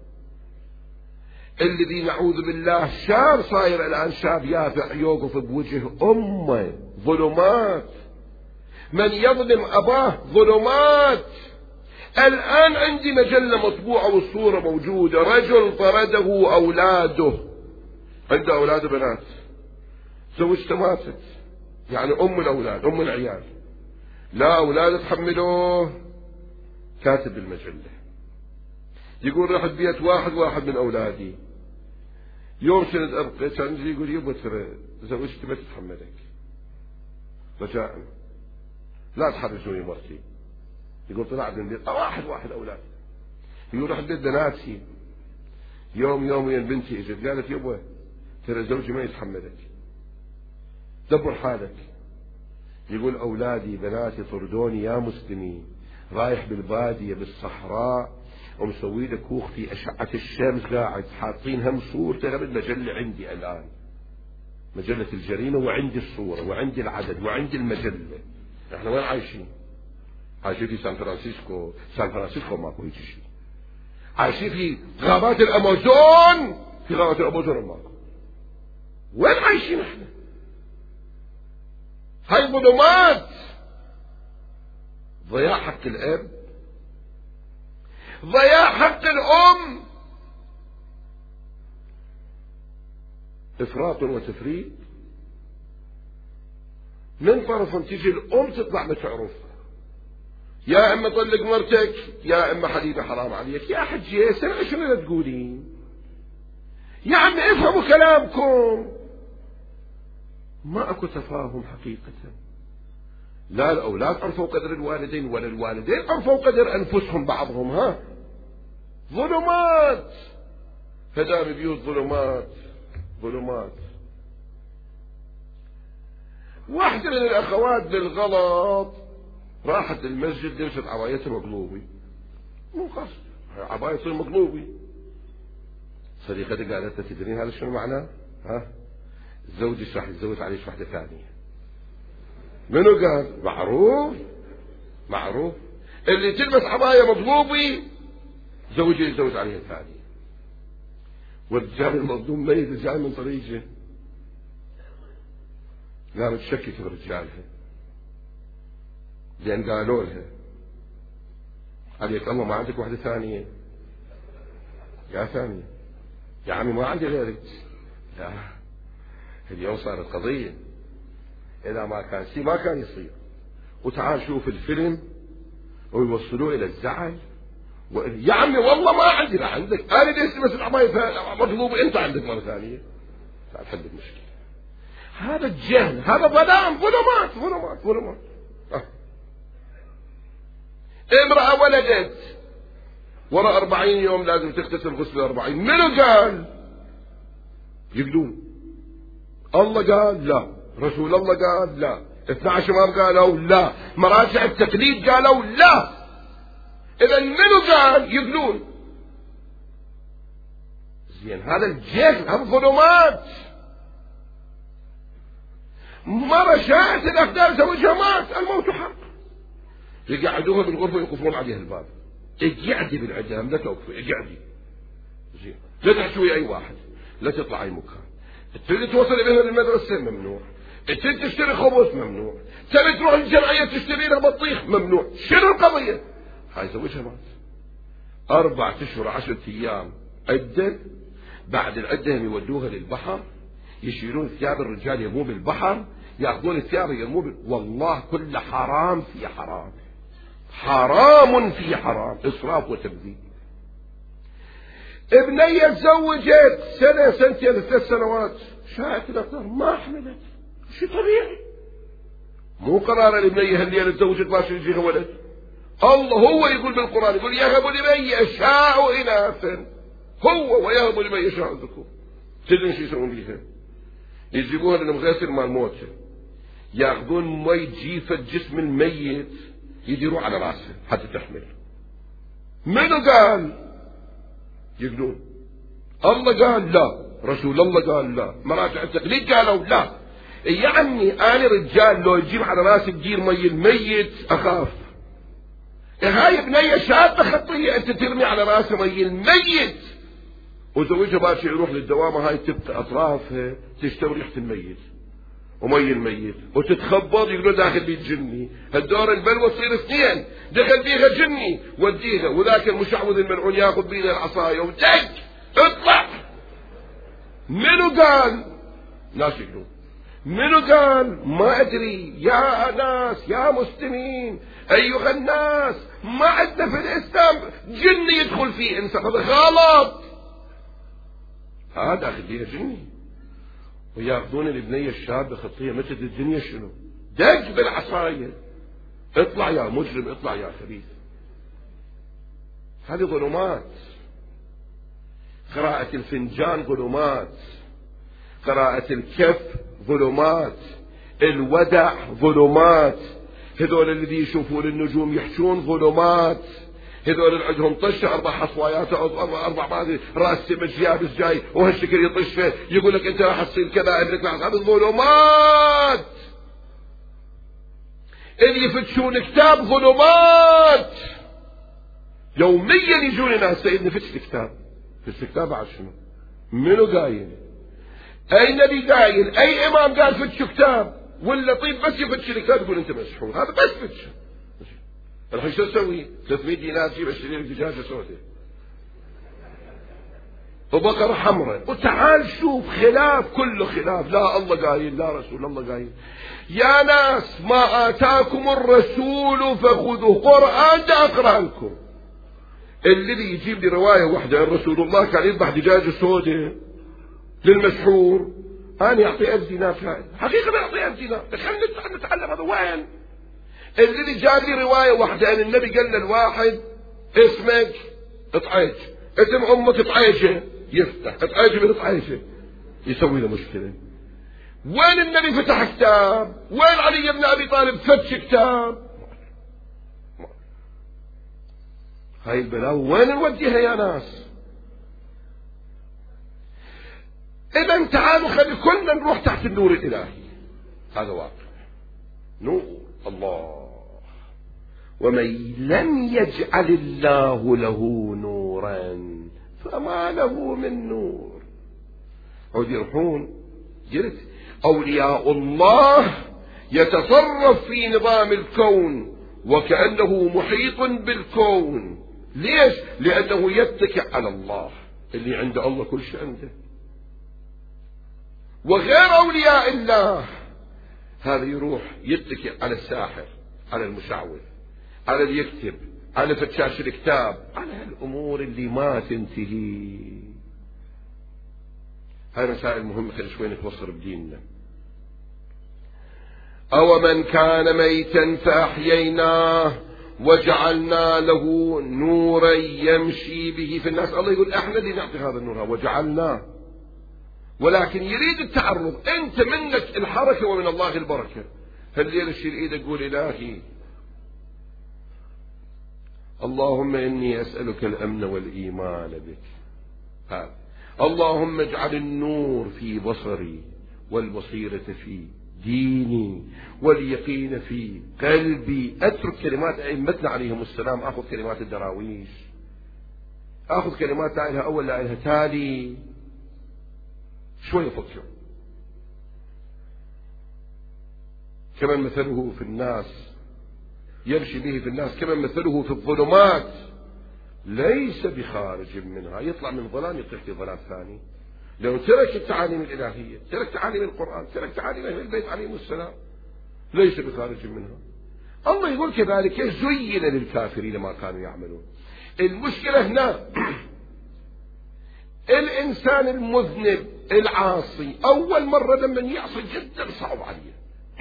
Speaker 1: الذي نعوذ بالله شاب صاير الآن شاب يافع يوقف بوجه أمه ظلمات. من يظلم أباه ظلمات. الآن عندي مجلة مطبوعة والصورة موجودة، رجل طرده أولاده، عنده أولاده بنات، زوجته ماتت، يعني أم الأولاد أم العيال، لا أولاد تحملوه، كاتب بالمجلة يقول رحت بيت واحد واحد من أولادي، يوم سند أبقى كان يجي يقول يبا ترى زوجتي ما تتحملك، رجاء لا تحرجوني مرتي. يقول طلعت من بيت واحد واحد أولاد، يقول رحت بيت بناتي، يوم يومين بنتي اجت قالت يبا ترى زوجي ما يتحملك، دبر حالك. يقول أولادي بناتي طردوني يا مسلمين، رايح بالبادية بالصحراء ومسوي له كوخ في أشعة الشمس، قاعد حاطين هم صورته غير المجلة عندي الآن، مجلة الجريمة، وعندي الصورة وعندي العدد وعندي المجلة. احنا وين عايشين؟ عايشين في سان فرانسيسكو، سان فرانسيسكو ماكو هيك شيء. عايشين في غابات الأمازون، في غابات الأمازون ماكو. وين عايشين احنا؟ هاي ظلمات. ضياع حق الأب، ضياع حق الأم، إفراط وتفريط. من طرف تجي الأم تطلع ما تعرف، يا إما طلق مرتك، يا إما حبيبي حرام عليك، يا حجي سمع شنو تقولين، يا عم افهموا كلامكم. ما اكو تفاهم حقيقة. لا الأولاد عرفوا قدر الوالدين ولا الوالدين عرفوا قدر أنفسهم بعضهم. ها ظلمات، هدام بيوت ظلمات ظلمات. واحدة من الأخوات بالغلط راحت للمسجد لبست عبايتها مقلوبي، مو قصد عبايتها مقلوبي. صديقتي قالت تدرين هذا شنو معناه؟ ها زوجي راح يتزوج عليك واحدة ثانية. منو قال؟ معروف معروف، اللي تلبس عباية مقلوبي زوجي يتزوج عليها ثانية. والرجال المظلوم ميت جاي من طريقه، قامت تشكك برجالها لأن قالوا لها عليك الله ما عندك واحدة ثانية؟ يا ثانية يا عمي ما عندي غيرك. لا اليوم صارت قضية، إذا ما كان شيء ما كان يصير. وتعال شوف الفيلم ويوصلوه إلى الزعل. يا عمي والله ما عندي، لا عندك، أنا ليش بس العباية مطلوب أنت عندك مرة ثانية؟ تعال حل المشكلة. هذا الجهل، هذا ظلام، ظلمات ظلمات ظلمات. أه. امرأة ولدت ورا أربعين يوم لازم تغتسل غسل أربعين. منو قال؟ يقولون الله قال لا، رسول الله قال لا، اثنى عشر امام قالوا لا، مراجع التقليد قالوا لا. اذا منو قال؟ يقولون. زين هذا الجهل، هذا ظلمات. مرة شاءت الأقدار زوجها مات، الموت حق. يقعدوها بالغرفة ويقفلون عليها الباب. اقعدي بالعدام لا توقفي، اقعدي. زين لا تحشوي أي واحد، لا تطلع أي مكان. تريد توصل بها للمدرسة ممنوع. تريد تشتري خبز ممنوع. تريد تروح الجمعية تشتري لها بطيخ ممنوع. شنو القضية؟ هاي زوجها مات. أربعة أشهر عشرة أيام عدة. بعد العدة هم يودوها للبحر، يشيلون ثياب الرجال يرموه بالبحر، ياخذون الثياب يرموه بال... والله كل حرام في حرام، حرام في حرام، إسراف وتبذير. ابنية تزوجت سنة سنتين ثلاث سنوات، شاءت الأقدار ما حملت، شيء طبيعي. مو قرار الابنية اللي تزوجت ما يجيها ولد. الله هو يقول بالقرآن، يقول يهب لمن يشاء إناثا، هو ويهب لمن يشاء الذكور. تدري شو يسوون بيها؟ يجيبوها للمغسل مال موته، ياخذون مي جيفة جسم الميت يديروا على راسه حتى تحمل. منو قال؟ يقولون الله قال لا، رسول الله قال لا، مراجع التقليد قالوا لا. يعني أنا رجال لو يجيب على راسي تدير مي الميت أخاف. هاي بنية شابة خطية أنت ترمي على راسه مي الميت، وزوجها باكر يروح للدوامة هاي تبقى أطرافها تشتوي ريحة الميت ومي الميت وتتخبط، يقولوا داخل بيت جني. هالدور البلوى تصير اثنين، دخل بيها جني وديها، وذاك المشعوذ الملعون ياخذ بيها العصاية ودق اطلع. منو قال؟ ناس يقولون منو قال؟ ما أدري. يا ناس يا مسلمين أيها الناس، ما عندنا في الإسلام جني يدخل فيه إنسان، هذا غلط. هذا أخذ بيها جني وياخذون البنية الشابة خطية مثل الدنيا شنو؟ دق بالعصاية اطلع يا مجرم، اطلع يا خبيث. هذه ظلمات. قراءة الفنجان ظلمات، قراءة الكف ظلمات، الودع ظلمات، هذول الذي يشوفون النجوم يحشون ظلمات، هذول اللي عندهم طشة أربع حصوايات أو أربع ماذي رأس سمج يابس جاي وهالشكل يطش فيه، يقول لك أنت راح تصير كذا ابنك راح تصير. ظلمات. اللي يفتشون كتاب ظلمات. يوميا يجون ناس سيدنا فتش الكتاب، فتش الكتاب على شنو؟ منو قايل؟ أي نبي قايل؟ أي إمام قال فتش كتاب؟ ولا طيب بس يفتش الكتاب يقول أنت مسحور؟ هذا بس فتش. الحين شو تسوي؟ ثلاثمية دينار تجيب اشتري لك دجاجة سوداء وبقرة حمراء وتعال شوف خلاف، كله خلاف. لا الله قايل، لا رسول الله قايل. يا ناس ما آتاكم الرسول فخذوه. قرآن دا أقرأ لكم. الذي يجيب لي رواية واحدة عن رسول الله كان يذبح دجاجة سوداء للمسحور، أنا يعطي ألف دينار فائدة. حقيقة ما يعطي ألف دينار، خلينا نتعلم هذا وين. الذي جاب لي رواية واحدة عن النبي قال للواحد اسمك اطعيج، اسم امك اطعيجة، يفتح اطعيجة من اطعيجة، يسوي له مشكلة. وين النبي فتح كتاب؟ وين علي بن ابي طالب فتش كتاب؟ هاي البلاوي وين نوديها يا ناس؟ اذا تعالوا خلي كلنا نروح تحت النور الالهي. هذا واقع نور الله. ومن لم يجعل الله له نورا فما له من نور. عود يروحون جلت أولياء الله يتصرف في نظام الكون وكأنه محيط بالكون. ليش؟ لأنه يتكئ على الله، اللي عند الله كل شيء عنده. وغير أولياء الله هذا يروح يتكئ على الساحر، على المشعوذ، على اللي يكتب، على فتشاش الكتاب، على الأمور اللي ما تنتهي. هاي مسائل مهمة، خلي شوي نتوصل بديننا. أو من كان ميتا فأحييناه وجعلنا له نورا يمشي به في الناس. الله يقول احنا اللي نعطي هذا النور وجعلناه، ولكن يريد التعرض. انت منك الحركة ومن الله البركة. هالليلة اشيل ايدك قول الهي اللهم اني اسألك الامن والايمان بك. هذا اللهم اجعل النور في بصري والبصيرة في ديني واليقين في قلبي. اترك كلمات ائمتنا عليهم السلام، اخذ كلمات الدراويش، اخذ كلمات لا إله اول لا إله تالي، شوي فكر. كمن مثله في الناس يمشي به في الناس كمن مثله في الظلمات ليس بخارج منها. يطلع من ظلام يطيح في ظلام ثاني. لو ترك التعاليم الإلهية، ترك تعاليم القرآن، ترك تعاليم أهل البيت عليهم السلام، ليس بخارج منها. الله يقول كذلك زين للكافرين ما كانوا يعملون. المشكلة هنا الإنسان المذنب العاصي أول مرة لما يعصي جدا صعب عليه.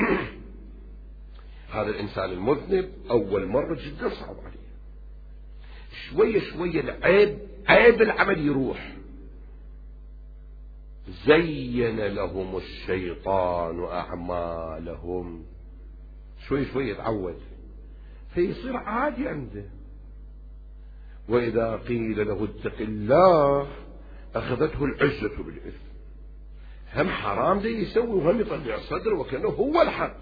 Speaker 1: هذا الإنسان المذنب أول مرة جدا صعب عليه. شوية شوية العيب عيب العمل يروح. زين لهم الشيطان أعمالهم، شوي شوي يتعود فيصير عادي عنده. وإذا قيل له اتق الله أخذته العزة بالإثم. هم حرام ده يسوي وهم يطلع صدره وكأنه هو الحق.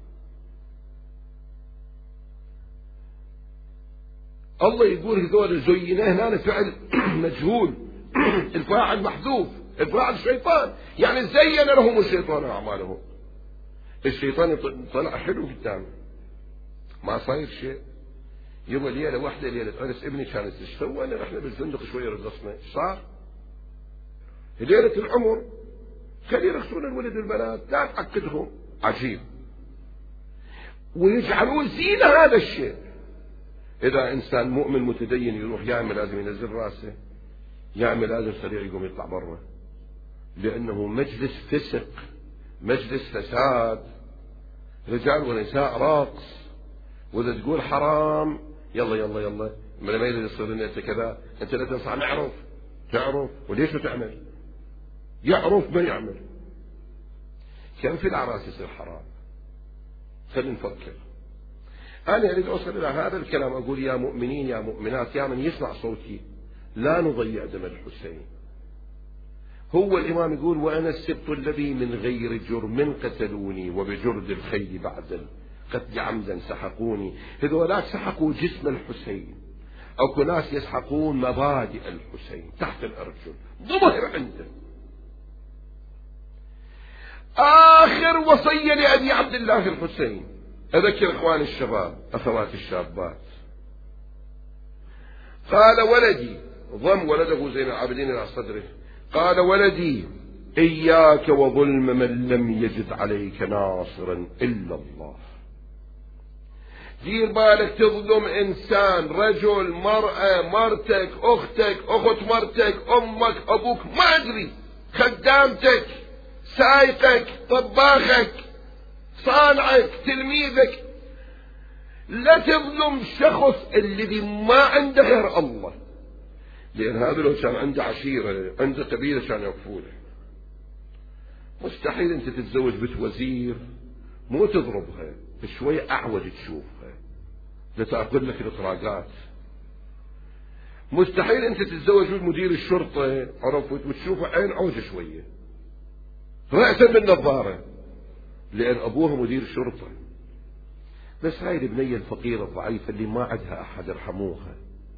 Speaker 1: الله يقول هذول زيناه هنا فعل مجهول، الفاعل محذوف، الفاعل الشيطان، يعني زين لهم الشيطان أعمالهم. الشيطان طلع حلو قدامه ما صاير شيء. يوم ليلة واحدة ليلة عرس ابني كانت تسوى أنا رحنا بالزندق شوية رقصنا صار ليلة العمر كانوا يرقصون الولد والبنات لا تعقدهم عجيب ويجعلون زينة هذا الشيء. إذا إنسان مؤمن متدين يروح يعمل لازم ينزل راسه، يعمل لازم سريع يقوم يطلع برا، لأنه مجلس فسق مجلس فساد، رجال ونساء راقص. وإذا تقول حرام يلا يلا يلا من ما يريد يصير لنا أنت كذا أنت لا تنصح نعرف تعرف وليش تعمل يعرف ما يعمل. كم في الأعراس يصير حرام. خلينا نفكر. أنا أريد أوصل إلى هذا الكلام أقول يا مؤمنين يا مؤمنات يا من يسمع صوتي لا نضيع دم الحسين. هو الإمام يقول وأنا السبط الذي من غير جرم قتلوني وبجرد الخيل بعد القتل عمدا سحقوني. هذولاك سحقوا جسم الحسين، أو ناس يسحقون مبادئ الحسين تحت الأرجل ظهر عنده. آخر وصية لأبي عبد الله الحسين أذكر إخواني الشباب أخواتي الشابات، قال ولدي ضم ولده زين العابدين إلى صدره، قال ولدي إياك وظلم من لم يجد عليك ناصرا إلا الله. دير بالك تظلم إنسان رجل مرأة مرتك أختك أخت مرتك أمك أبوك ما أدري خدامتك سايقك طباخك صانعك تلميذك، لا تظلم شخص الذي ما عنده غير الله، لأن هذا لو كان عنده عشيرة عنده قبيلة كان يوقفونه. مستحيل أنت تتزوج بنت وزير مو تضربها بشوية أعوج تشوفها لتأخذ لك الإطراقات. مستحيل أنت تتزوج بمدير الشرطة عرفت وتشوفه عين عوجة شوية رأسا بالنظارة لأن أبوها مدير شرطة. بس هاي البنية الفقيرة الضعيفة اللي ما عندها أحد ارحموها،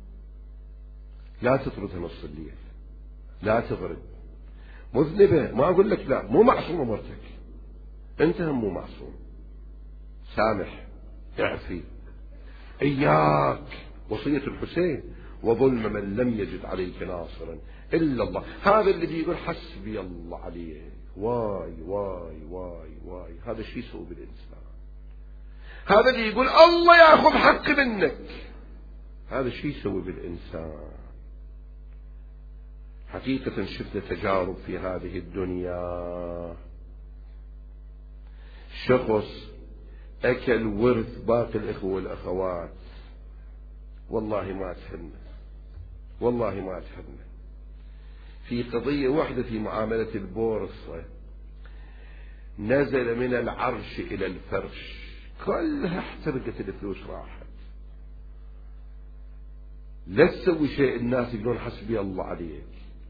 Speaker 1: لا تطردها نص الليل، لا تضرب مذنبة. ما أقول لك لا مو معصومة مرتك، أنت هم مو معصوم، سامح اعفي. إياك وصية الحسين وظلم من لم يجد عليك ناصرا إلا الله. هذا الذي يقول حسبي الله عليه واي واي واي واي هذا شيء يسوء بالإنسان. هذا اللي يقول الله يأخذ حق منك هذا شيء يسوي بالإنسان. حقيقة شفنا تجارب في هذه الدنيا، شخص أكل ورث باقي الإخوة والأخوات والله ما تهمنا، والله ما تهمنا. في قضية واحدة في معاملة البورصة، نزل من العرش إلى الفرش، كلها احترقت، الفلوس راحت. لا تسوي شيء الناس يقولون حسبي الله عليك.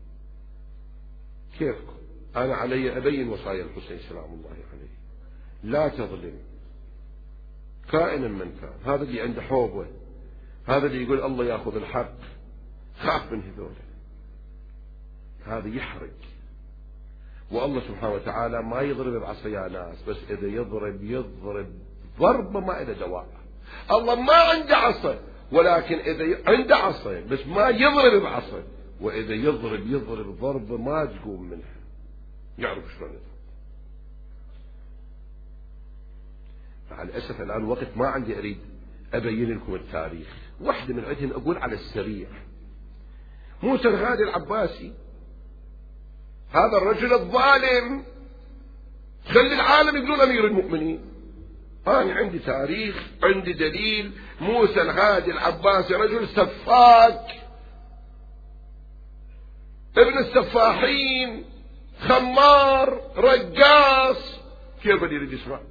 Speaker 1: كيفكم؟ أنا علي أبين وصايا الحسين سلام الله عليه. لا تظلم كائنا من كان. هذا اللي عنده حوبة، هذا اللي يقول الله ياخذ الحق، خاف من هذول. هذا يحرق. والله سبحانه وتعالى ما يضرب بعصا ناس، بس إذا يضرب يضرب ضربة ما إلى دواء. الله ما عنده عصا، ولكن إذا عنده عصا بس ما يضرب بعصا، وإذا يضرب يضرب ضربة ما تقوم منها. يعرف شلون يضرب. مع الأسف الآن وقت ما عندي أريد أبين لكم التاريخ. واحدة من عندهم أقول على السريع. موسى الغادي العباسي، هذا الرجل الظالم خلي العالم يقولون أمير المؤمنين. أنا عندي تاريخ، عندي دليل. موسى الغادي العباسي رجل سفاك، ابن السفاحين، خمار، رقاص. كيف اللي يريد يسمع؟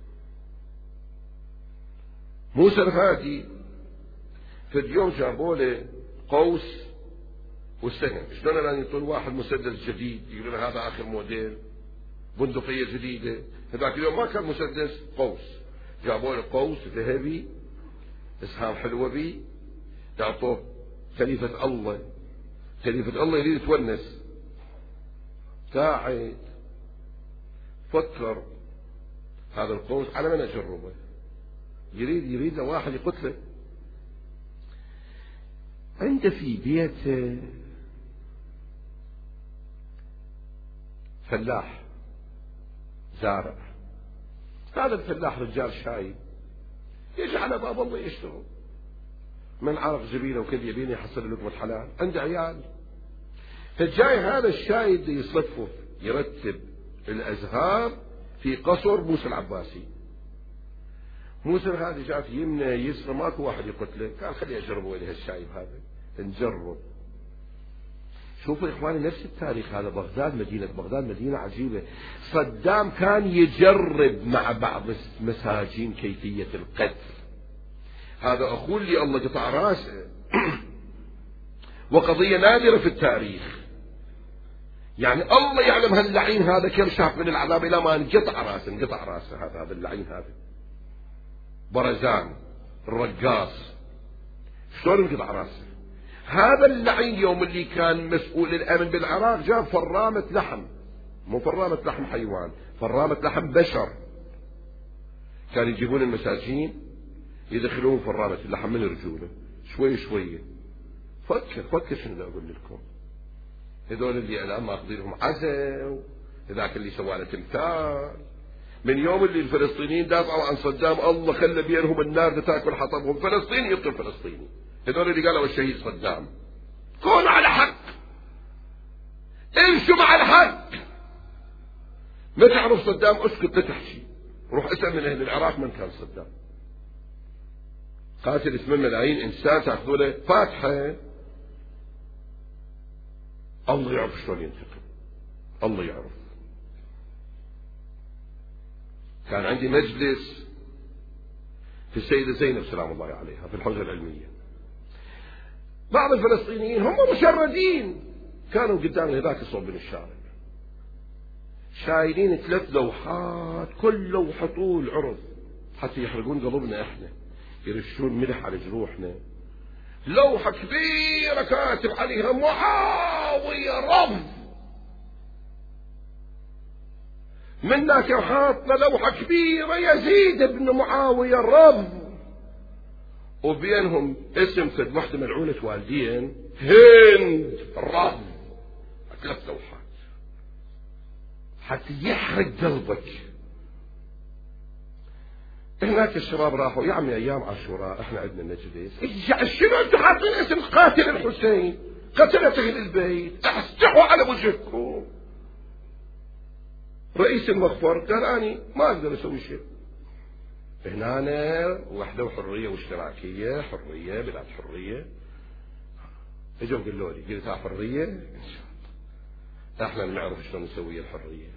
Speaker 1: موسى الغادي في اليوم جابوا له قوس والسهم. شلون الان يعطون واحد مسدس جديد يقولون هذا اخر موديل، بندقيه جديده. هذاك اليوم ما كان مسدس، قوس. جابوا له قوس ذهبي، اسهام حلوه بي، يعطوه خليفه الله. خليفه الله يريد يتونس، قاعد فكر هذا القوس على من اجربه. يريد يريد له واحد يقتله. عنده في بيته فلاح زارع. هذا الفلاح رجال شايب، يجي على باب الله يشتغل، من عرق جبينه وكل يبين يحصل لقمة حلال. عنده عيال. فجاي هذا الشايب يصفف يرتب الأزهار في قصر موسى العباسي. موسى هذا جاء يمنى يسرى، ماكو واحد يقتله. قال خلي أجربه إلى هالشايب هذا، نجرب. شوفوا يا إخواني نفس التاريخ هذا. بغداد، مدينة بغداد مدينة عجيبة. صدام كان يجرب مع بعض المساجين كيفية القتل. هذا أخوه اللي الله قطع راسه وقضية نادرة في التاريخ. يعني الله يعلم هاللعين هذا كم شاف من العذاب إلى ما انقطع راسه، انقطع راسه هذا هذا اللعين هذا. برزان الرقاص شلون انقطع راسه. هذا اللعين يوم اللي كان مسؤول الأمن بالعراق جاب فرامة لحم، مو فرامة لحم حيوان، فرامة لحم بشر. كانوا يجيبون المساجين يدخلون فرامة اللحم من رجوله شوي شوي. فكر فكر شنو أقول لكم. هذول اللي الآن ماخذين لهم عزا، هذاك اللي سوى له تمثال. من يوم اللي الفلسطينيين دافعوا عن صدام الله خلى بينهم النار تاكل حطبهم، فلسطيني يقتل فلسطيني. هذول اللي قالوا الشهيد صدام. كونوا على حق، امشوا مع الحق. ما تعرف صدام اسكت لا تحكي. روح اسأل من اهل العراق من كان صدام. قاتل ثمان ملايين انسان تاخذوا له فاتحه. الله يعرف شلون ينتقم، الله يعرف. كان عندي مجلس في السيدة زينب سلام الله عليها في الحوزة العلمية. بعض الفلسطينيين هم مشردين كانوا قدام هذاك الصوب من الشارع، شايلين ثلاث لوحات، كل لوحة طول عرض حتى يحرقون قلوبنا احنا، يرشون ملح على جروحنا. لوحة كبيرة كاتب عليها معاوية رفض. منا كان حاطنا لوحة كبيرة يزيد ابن معاوية رفض، وبينهم اسم فد وحدة ملعونة والدين هند رفض. ثلاث لوحات حتى يحرق قلبك. هناك الشباب راحوا يا عمي ايام عاشوراء احنا عندنا مجلس، شنو انتم حاطين اسم قاتل الحسين، قتلت اهل البيت، استحوا على وجهكم. رئيس المخفر قال اني ما اقدر اسوي شيء، هنا وحدة وحرية واشتراكية، حرية بلاد حرية. اجوا قالوا لي، قلت حرية ان شاء الله احنا بنعرف شلون نسوي الحرية.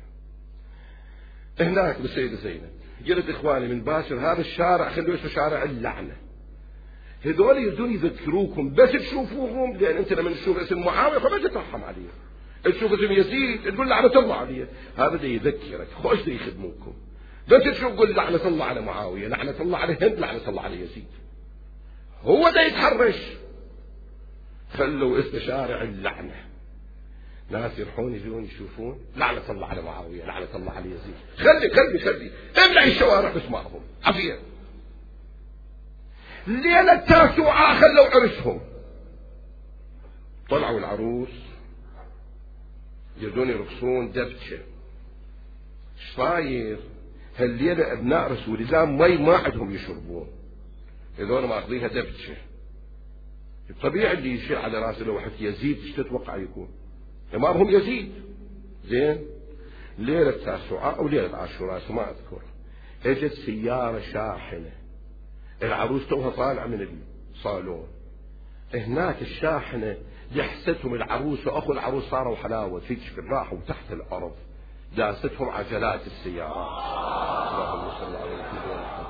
Speaker 1: هناك بالسيدة زينب قلت اخواني من باشر هذا الشارع خلوه اسمه شارع اللعنة. هذول يريدون يذكروكم بس تشوفوهم، لان انت لما تشوف اسم معاوية فما تترحم عليه، تشوف اسم يزيد تقول لعنة الله عليه. هذا ده يذكرك خوش ده يخدموكم، بس تشوف قول لعنة الله على معاوية، لعنة الله على هند، لعنة الله على يزيد. هو ده يتحرش. خلوا اسم شارع اللعنة، ناس يروحون يجون يشوفون لعنة الله على معاوية، لعنة الله على يزيد. خلي خلي خلي املأ الشوارع باسمائهم عافية. ليلة التاسوعة خلوا عرسهم، طلعوا العروس يردون يرقصون دبشة. ايش صاير؟ هالليلة ابناء رسول الله مي ما عندهم يشربون، هذول ماخذينها دبشة. الطبيعي اللي يشيل على راسه لو واحد يزيد ايش تتوقع يكون؟ امامهم يزيد. زين ليلة التاسوعاء او ليلة عاشوراء ما اذكر، اجت سيارة شاحنة، العروس توها طالعة من الصالون، هناك الشاحنة دحستهم العروس واخو العروس صاروا حلاوة فيك راحوا تحت الارض، داستهم عجلات السيارة. اللهم صل على محمد.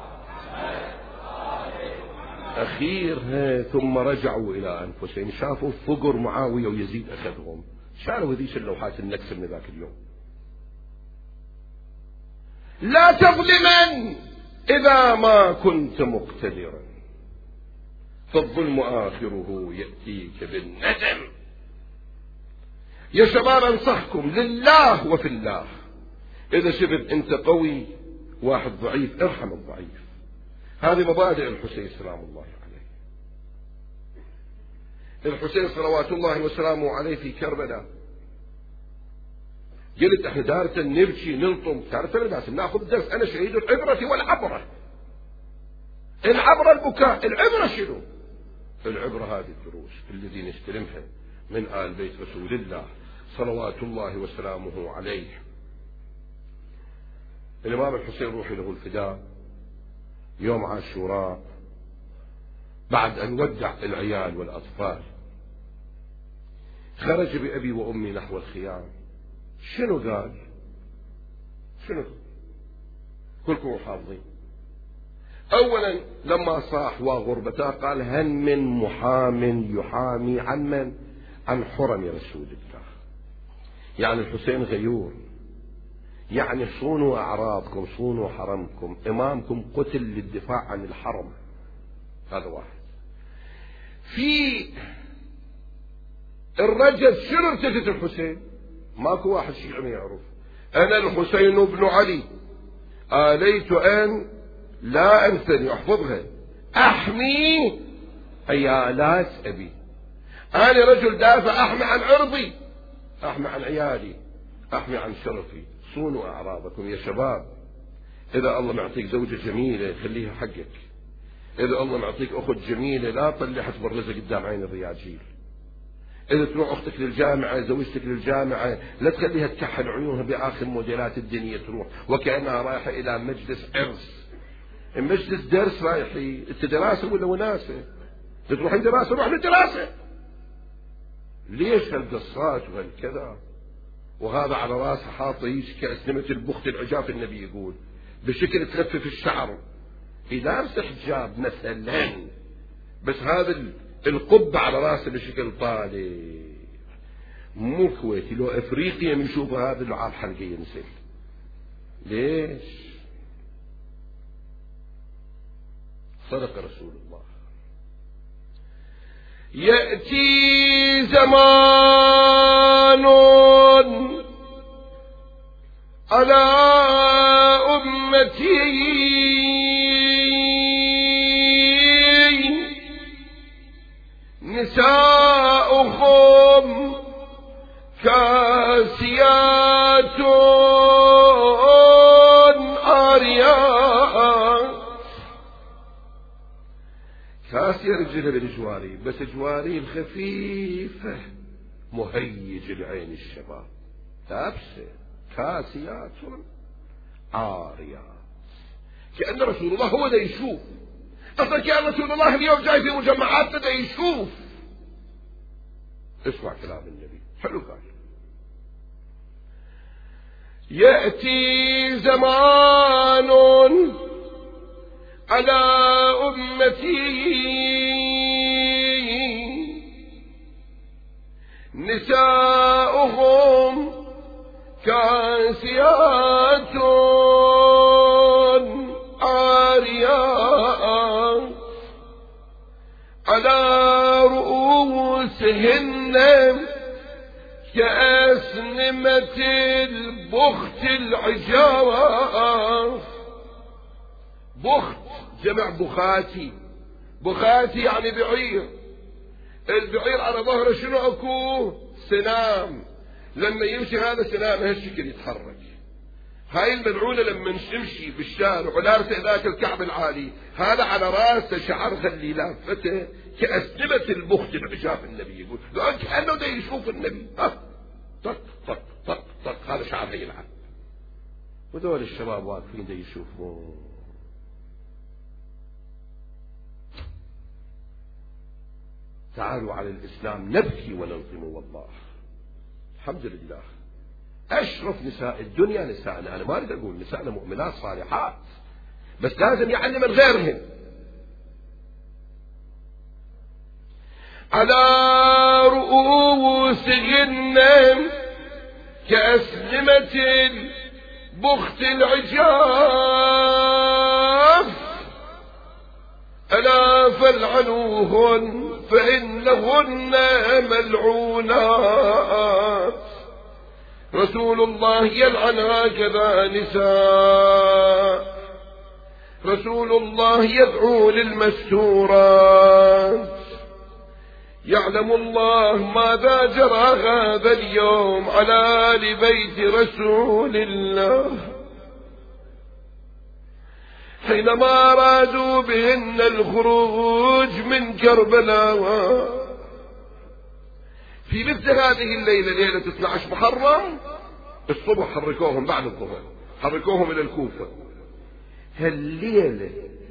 Speaker 1: أخيرها ثم رجعوا إلى أنفسهم، شافوا فقر معاوية ويزيد أخذهم، شالوا هذيش اللوحات النكسة من ذاك اليوم. لا تظلمن إذا ما كنت مقتدرا، فالظلم آخره يأتيك بالندم. يا شباب أنصحكم لله وفي الله، إذا شفت أنت قوي واحد ضعيف ارحم الضعيف. هذه مبادئ الحسين سلام الله عليه. الحسين صلوات الله وسلامه عليه في كربلاء قلت احنا دارة نبكي نلطم، تعرف الناس ناخذ درس، انا شهيد العبرة والعبرة. العبرة البكاء، العبرة شنو؟ العبرة هذه الدروس الذي نستلمها من آل بيت رسول الله صلوات الله وسلامه عليه. الإمام الحسين روحي له الفداء يوم عاشوراء بعد أن ودع العيال والأطفال خرج بأبي وأمي نحو الخيام. شنو قال؟ شنو؟ كلكم حافظين. أولا لما صاح وغربته قال هل من محام يحامي عن من؟ عن حرم رسول الله. يعني الحسين غيور، يعني صونوا أعراضكم، صونوا حرمكم، إمامكم قتل للدفاع عن الحرم. هذا واحد. في الرجل شنو ارتجت الحسين؟ ماكو واحد شيعي ما يعرف. أنا الحسين بن علي آليت أن لا أنثني، أحفظها، أحمي عيالات أبي. أنا رجل دافع، أحمي عن عرضي، أحمي عن عيالي، أحمي عن شرفي. صونوا أعراضكم يا شباب. إذا الله معطيك زوجة جميلة خليها حقك، إذا الله معطيك أخت جميلة لا طلع حسب الرزق قدام عين الرياجيل. إذا تروح أختك للجامعة، زوجتك للجامعة، لا تخليها تكحل عيونها بآخر موديلات الدنيا تروح وكأنها رايحة إلى مجلس عرس، مجلس درس رايحي. أنت دراسة ولا وناسة؟ تروحين دراسة، روح للدراسة. ليش هالقصات وهالكذا؟ وهذا على راسه حاطه هيك كأسنمة البخت العجاف، النبي يقول بشكل تخفف الشعر، لابس حجاب مثلا، بس هذا القبة على راسه بشكل طالع. مو كويتي، لو افريقيا بنشوفه هذا اللعاب حلقه ينزل. ليش؟ صدق رسول الله. يأتي زمان على أمتي نساؤهم كاسيات عاريات. كاسية رجلها بالجواري، بس جواري الخفيفة مهيج العين الشباب، لابسة كاسيات عاريات. كأن رسول الله هو دا يشوف. أصلا كأن رسول الله اليوم جاي في مجمعات دا يشوف. اسمع كلام النبي حلو قال: يأتي زمان على أمتي نساؤهم كاسيات عاريات على رؤوسهن كأسنمة البخت العجاف. بخت جمع بخاتي، بخاتي يعني بعير. البعير على ظهره شنو اكو؟ سنام، لما يمشي هذا سنام هالشكل يتحرك. هاي الملعونة لما تمشي بالشارع ولابسه ذاك الكعب العالي، هذا على راسه شعر خلي لافته كأسنمة البخت العجاف. النبي يقول لو كأنه دا يشوف النبي، ها طق طق طق طق، هذا شعر يلعب. وذول الشباب واقفين دا يشوفون. تعالوا على الإسلام نبكي وننظم. والله الحمد لله أشرف نساء الدنيا نساءنا. أنا ما أريد أقول نساءنا مؤمنات صالحات، بس لازم يعلم غيرهم. على رؤوسهن كأسنمة البخت العجاف ألا فالعنوهن فإنهن ملعونات. رسول الله يلعن هكذا نساء. رسول الله يدعو للمستورات. يعلم الله ماذا جرى هذا اليوم على آل بيت رسول الله حينما أرادوا بهن الخروج من كربلاء في مثل هذه الليلة، ليلة اثني عشر محرم. الصبح حركوهم بعد الظهر، حركوهم إلى الكوفة. هالليلة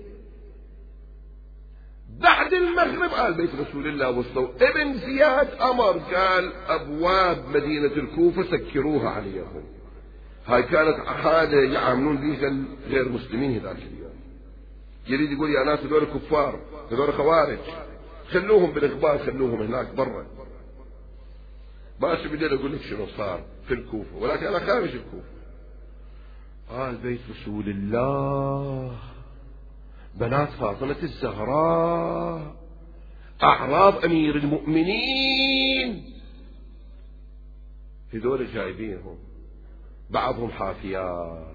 Speaker 1: بعد المغرب قال بيت رسول الله وصلوا. ابن زياد أمر قال أبواب مدينة الكوفة سكروها عليهم. هاي كانت حالة يعاملون بها غير مسلمين هذاك اليوم. يريد يقول يا ناس هذول كفار، هذول خوارج، خلوهم بالإخبار، خلوهم هناك برا. باش بدي أقول لك شنو صار في الكوفة، ولكن أنا خارج الكوفة. قال بيت رسول الله بنات فاطمة الزهراء أعراض أمير المؤمنين، هذول جايبينهم بعضهم حافيات.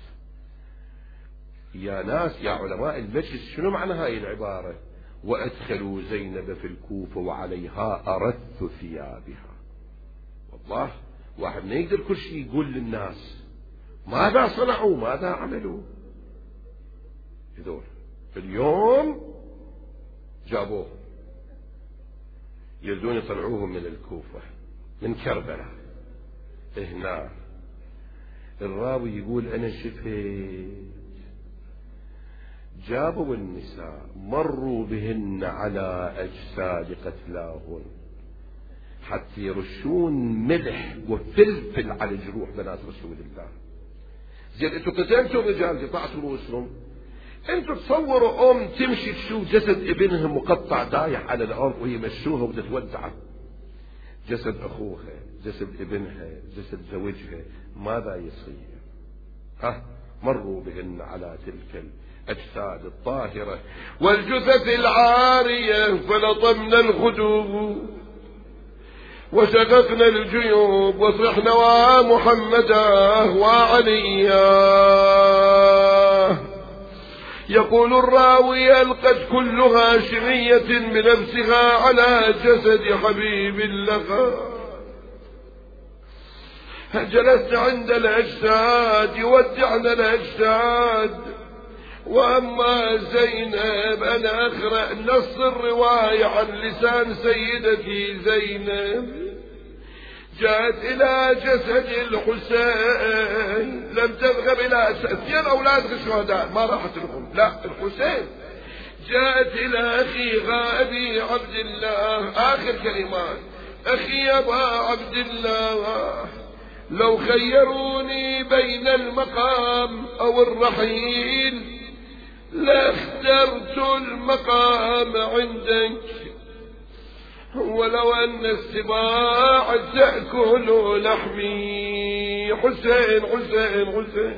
Speaker 1: يا ناس يا علماء المجلس شنو معنى هاي العبارة؟ وأدخلوا زينب في الكوفة وعليها أرث ثيابها. والله واحد ما يقدر كل شيء يقول للناس ماذا صنعوا ماذا عملوا. هذول اليوم جابوهم يريدون يطلعوهم من الكوفة من كربلاء. هنا الراوي يقول أنا شفت جابوا النساء مروا بهن على أجساد قتلاهن حتى يرشون ملح وفلفل على جروح بنات رسول الله. زين انتوا قتلتوا رجال قطعتوا رؤوسهم، انتوا تصوروا ام تمشي تشوف جسد ابنها مقطع دايح على الارض وهي مشوها وتتودعه، جسد اخوها، جسد ابنها، جسد زوجها، ماذا يصير؟ ها مروا بهن على تلك الأجساد الطاهرة والجثث العارية فلطمنا الخدود وشققنا الجيوب وصحنا ومحمدا وعليا. يقول الراوي ألقت كل هاشمية بنفسها على جسد حبيب لها. جلست عند الأجساد يودعنا الأجساد. وأما زينب أنا أقرأ نص الرواية عن لسان سيدتي زينب جاءت إلى جسد الحسين، لم تذهب إلى اثنين أولاد الشهداء ما راحت لهم، لا الحسين. جاءت إلى أخيها أبي عبد الله، آخر كلمات: أخي أبا عبد الله، لو خيروني بين المقام أو الرحيل لاخترت المقام عندك، ولو أن السباع تأكل لحمي. حسين حسين حسين،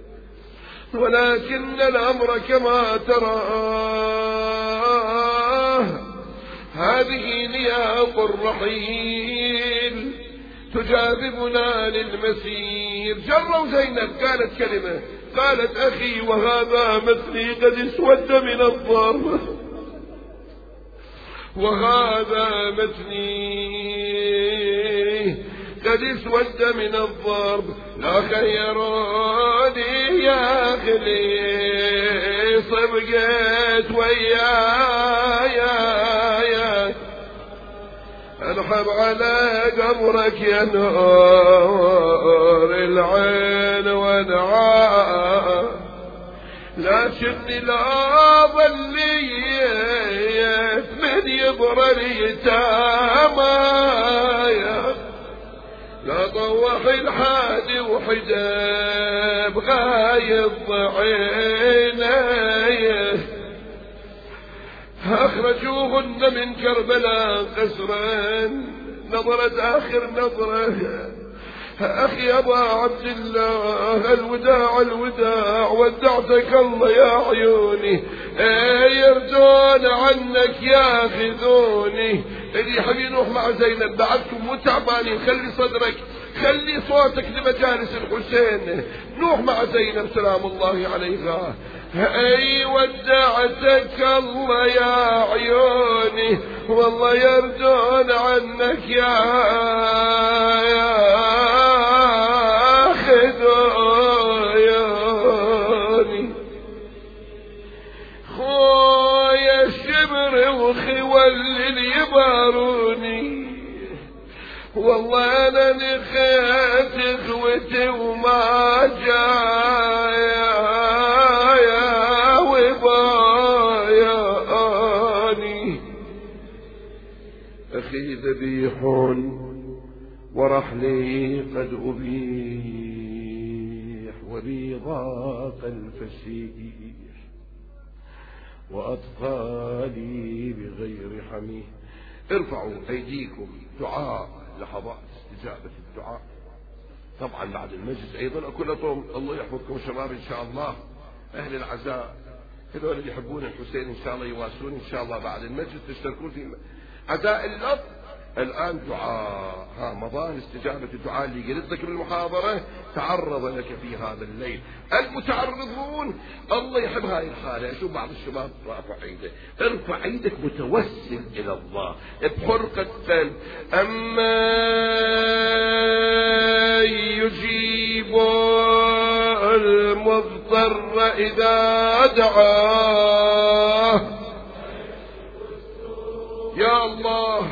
Speaker 1: ولكن الأمر كما ترى، هذه نياب الرحيل تجاذبنا للمسير. جروا زينب، قالت كلمة، قالت: أخي وهذا مثلي قد اسود من الضرب، وهذا مثلي قد اسود من الضرب، لا خيروني يا أخي صبقت وياي، أنحب على قبرك يا نور العين وانعام، لكني لا ظليت من يبرى اليتامى، لا طوح الحادي وحجاب غايب عيني، أخرجوهن من كربلاء قسرا، نظرت آخر نظرة: أخي أبا عبد الله، الوداع الوداع، ودعتك الله يا عيوني، يردون عنك ياخذوني. اللي يحب يروح مع زينب، بعدكم مو تعبانين، خلي صدرك خلي صوتك لمجالس الحسين، نوح مع زينب سلام الله عليها. اي ودعتك الله يا عيوني، والله يردون عنك يا خذوني. خويا الشبر وخول يباروني، والله انا نخيت اخوتي وما جايا وباياني. اخي ذبيح ورحلي قد أبيح، وبي ضاق الفسيح، وأطفالي بغير حميه. ارفعوا أيديكم، دعاء لحظات استجابة الدعاء. طبعا بعد المجلس أيضا أكلكم الله يحفظكم شباب إن شاء الله، أهل العزاء هذول اللي يحبون الحسين إن شاء الله يواسون إن شاء الله بعد المجلس تشتركون في عزاء الأب. الآن دعاء، ها مضان استجابة الدعاء اللي قلت لك بالمحاضرة تعرض لك في هذا الليل. المتعرضون الله يحب هاي الحالة. شوف بعض الشباب رافع ايده، ارفع ايدك متوسل إلى الله بحرقة قلب. أما يجيب المضطر إذا دعاه، يا الله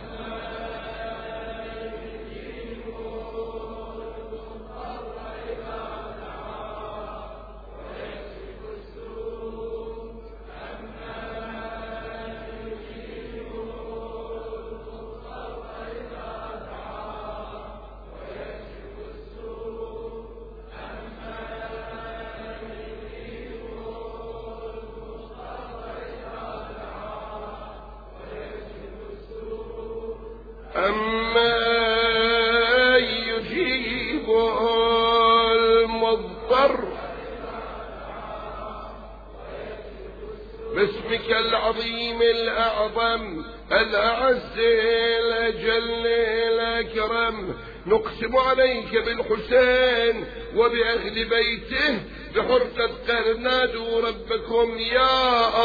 Speaker 1: باسمك العظيم الأعظم الأعز الأجل الأكرم، نقسم عليك بالحسين وبأهل بيته بحرقة قرن، نادوا ربكم يا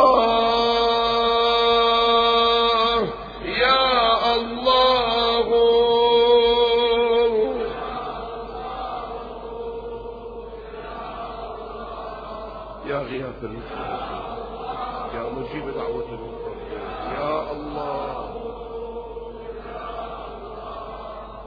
Speaker 1: الله يا الله يا غياث المسلمين، يا مجيب دعوة المضطرين، يا الله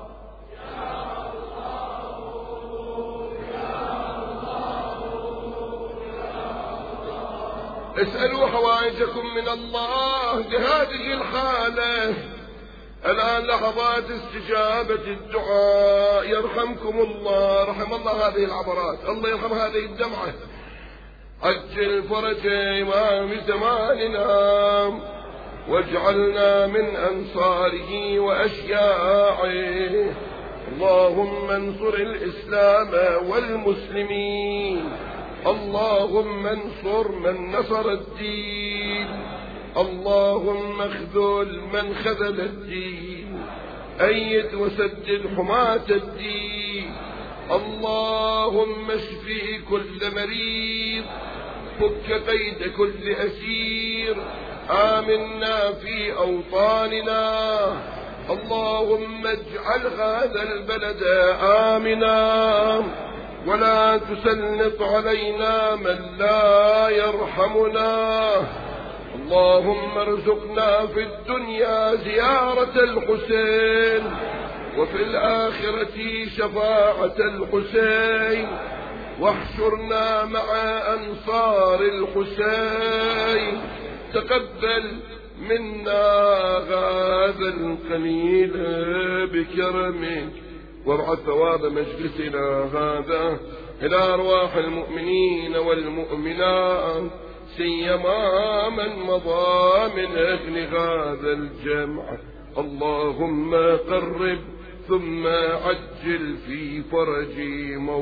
Speaker 1: اسألوا حوائجكم من الله بهذه الحالة. الآن لحظات استجابة الدعاء. يرحمكم الله، رحم الله هذه العبرات، الله يرحم هذه الدمعة. عجل فرج إمام زماننا واجعلنا من أنصاره وأشياعه. اللهم انصر الإسلام والمسلمين، اللهم انصر من نصر الدين، اللهم اخذل من خذل الدين، أيد وسدد حماة الدين. اللهم اشفي كل مريض، فك قيد كل أسير، آمنا في أوطاننا. اللهم اجعل هذا البلد آمنا ولا تسلط علينا من لا يرحمنا. اللهم ارزقنا في الدنيا زيارة الحسين وفي الآخرة شفاعة الحسين، واحشرنا مع أنصار الحسين. تقبل منا هذا القليل بكرمك، وابعث ثواب مجلسنا هذا إلى أرواح المؤمنين والمؤمنات، سيما من مضى من أجل هذا الجمع. اللهم قرب ثم عجل في فرج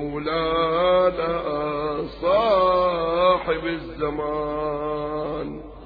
Speaker 1: مولانا صاحب الزمان.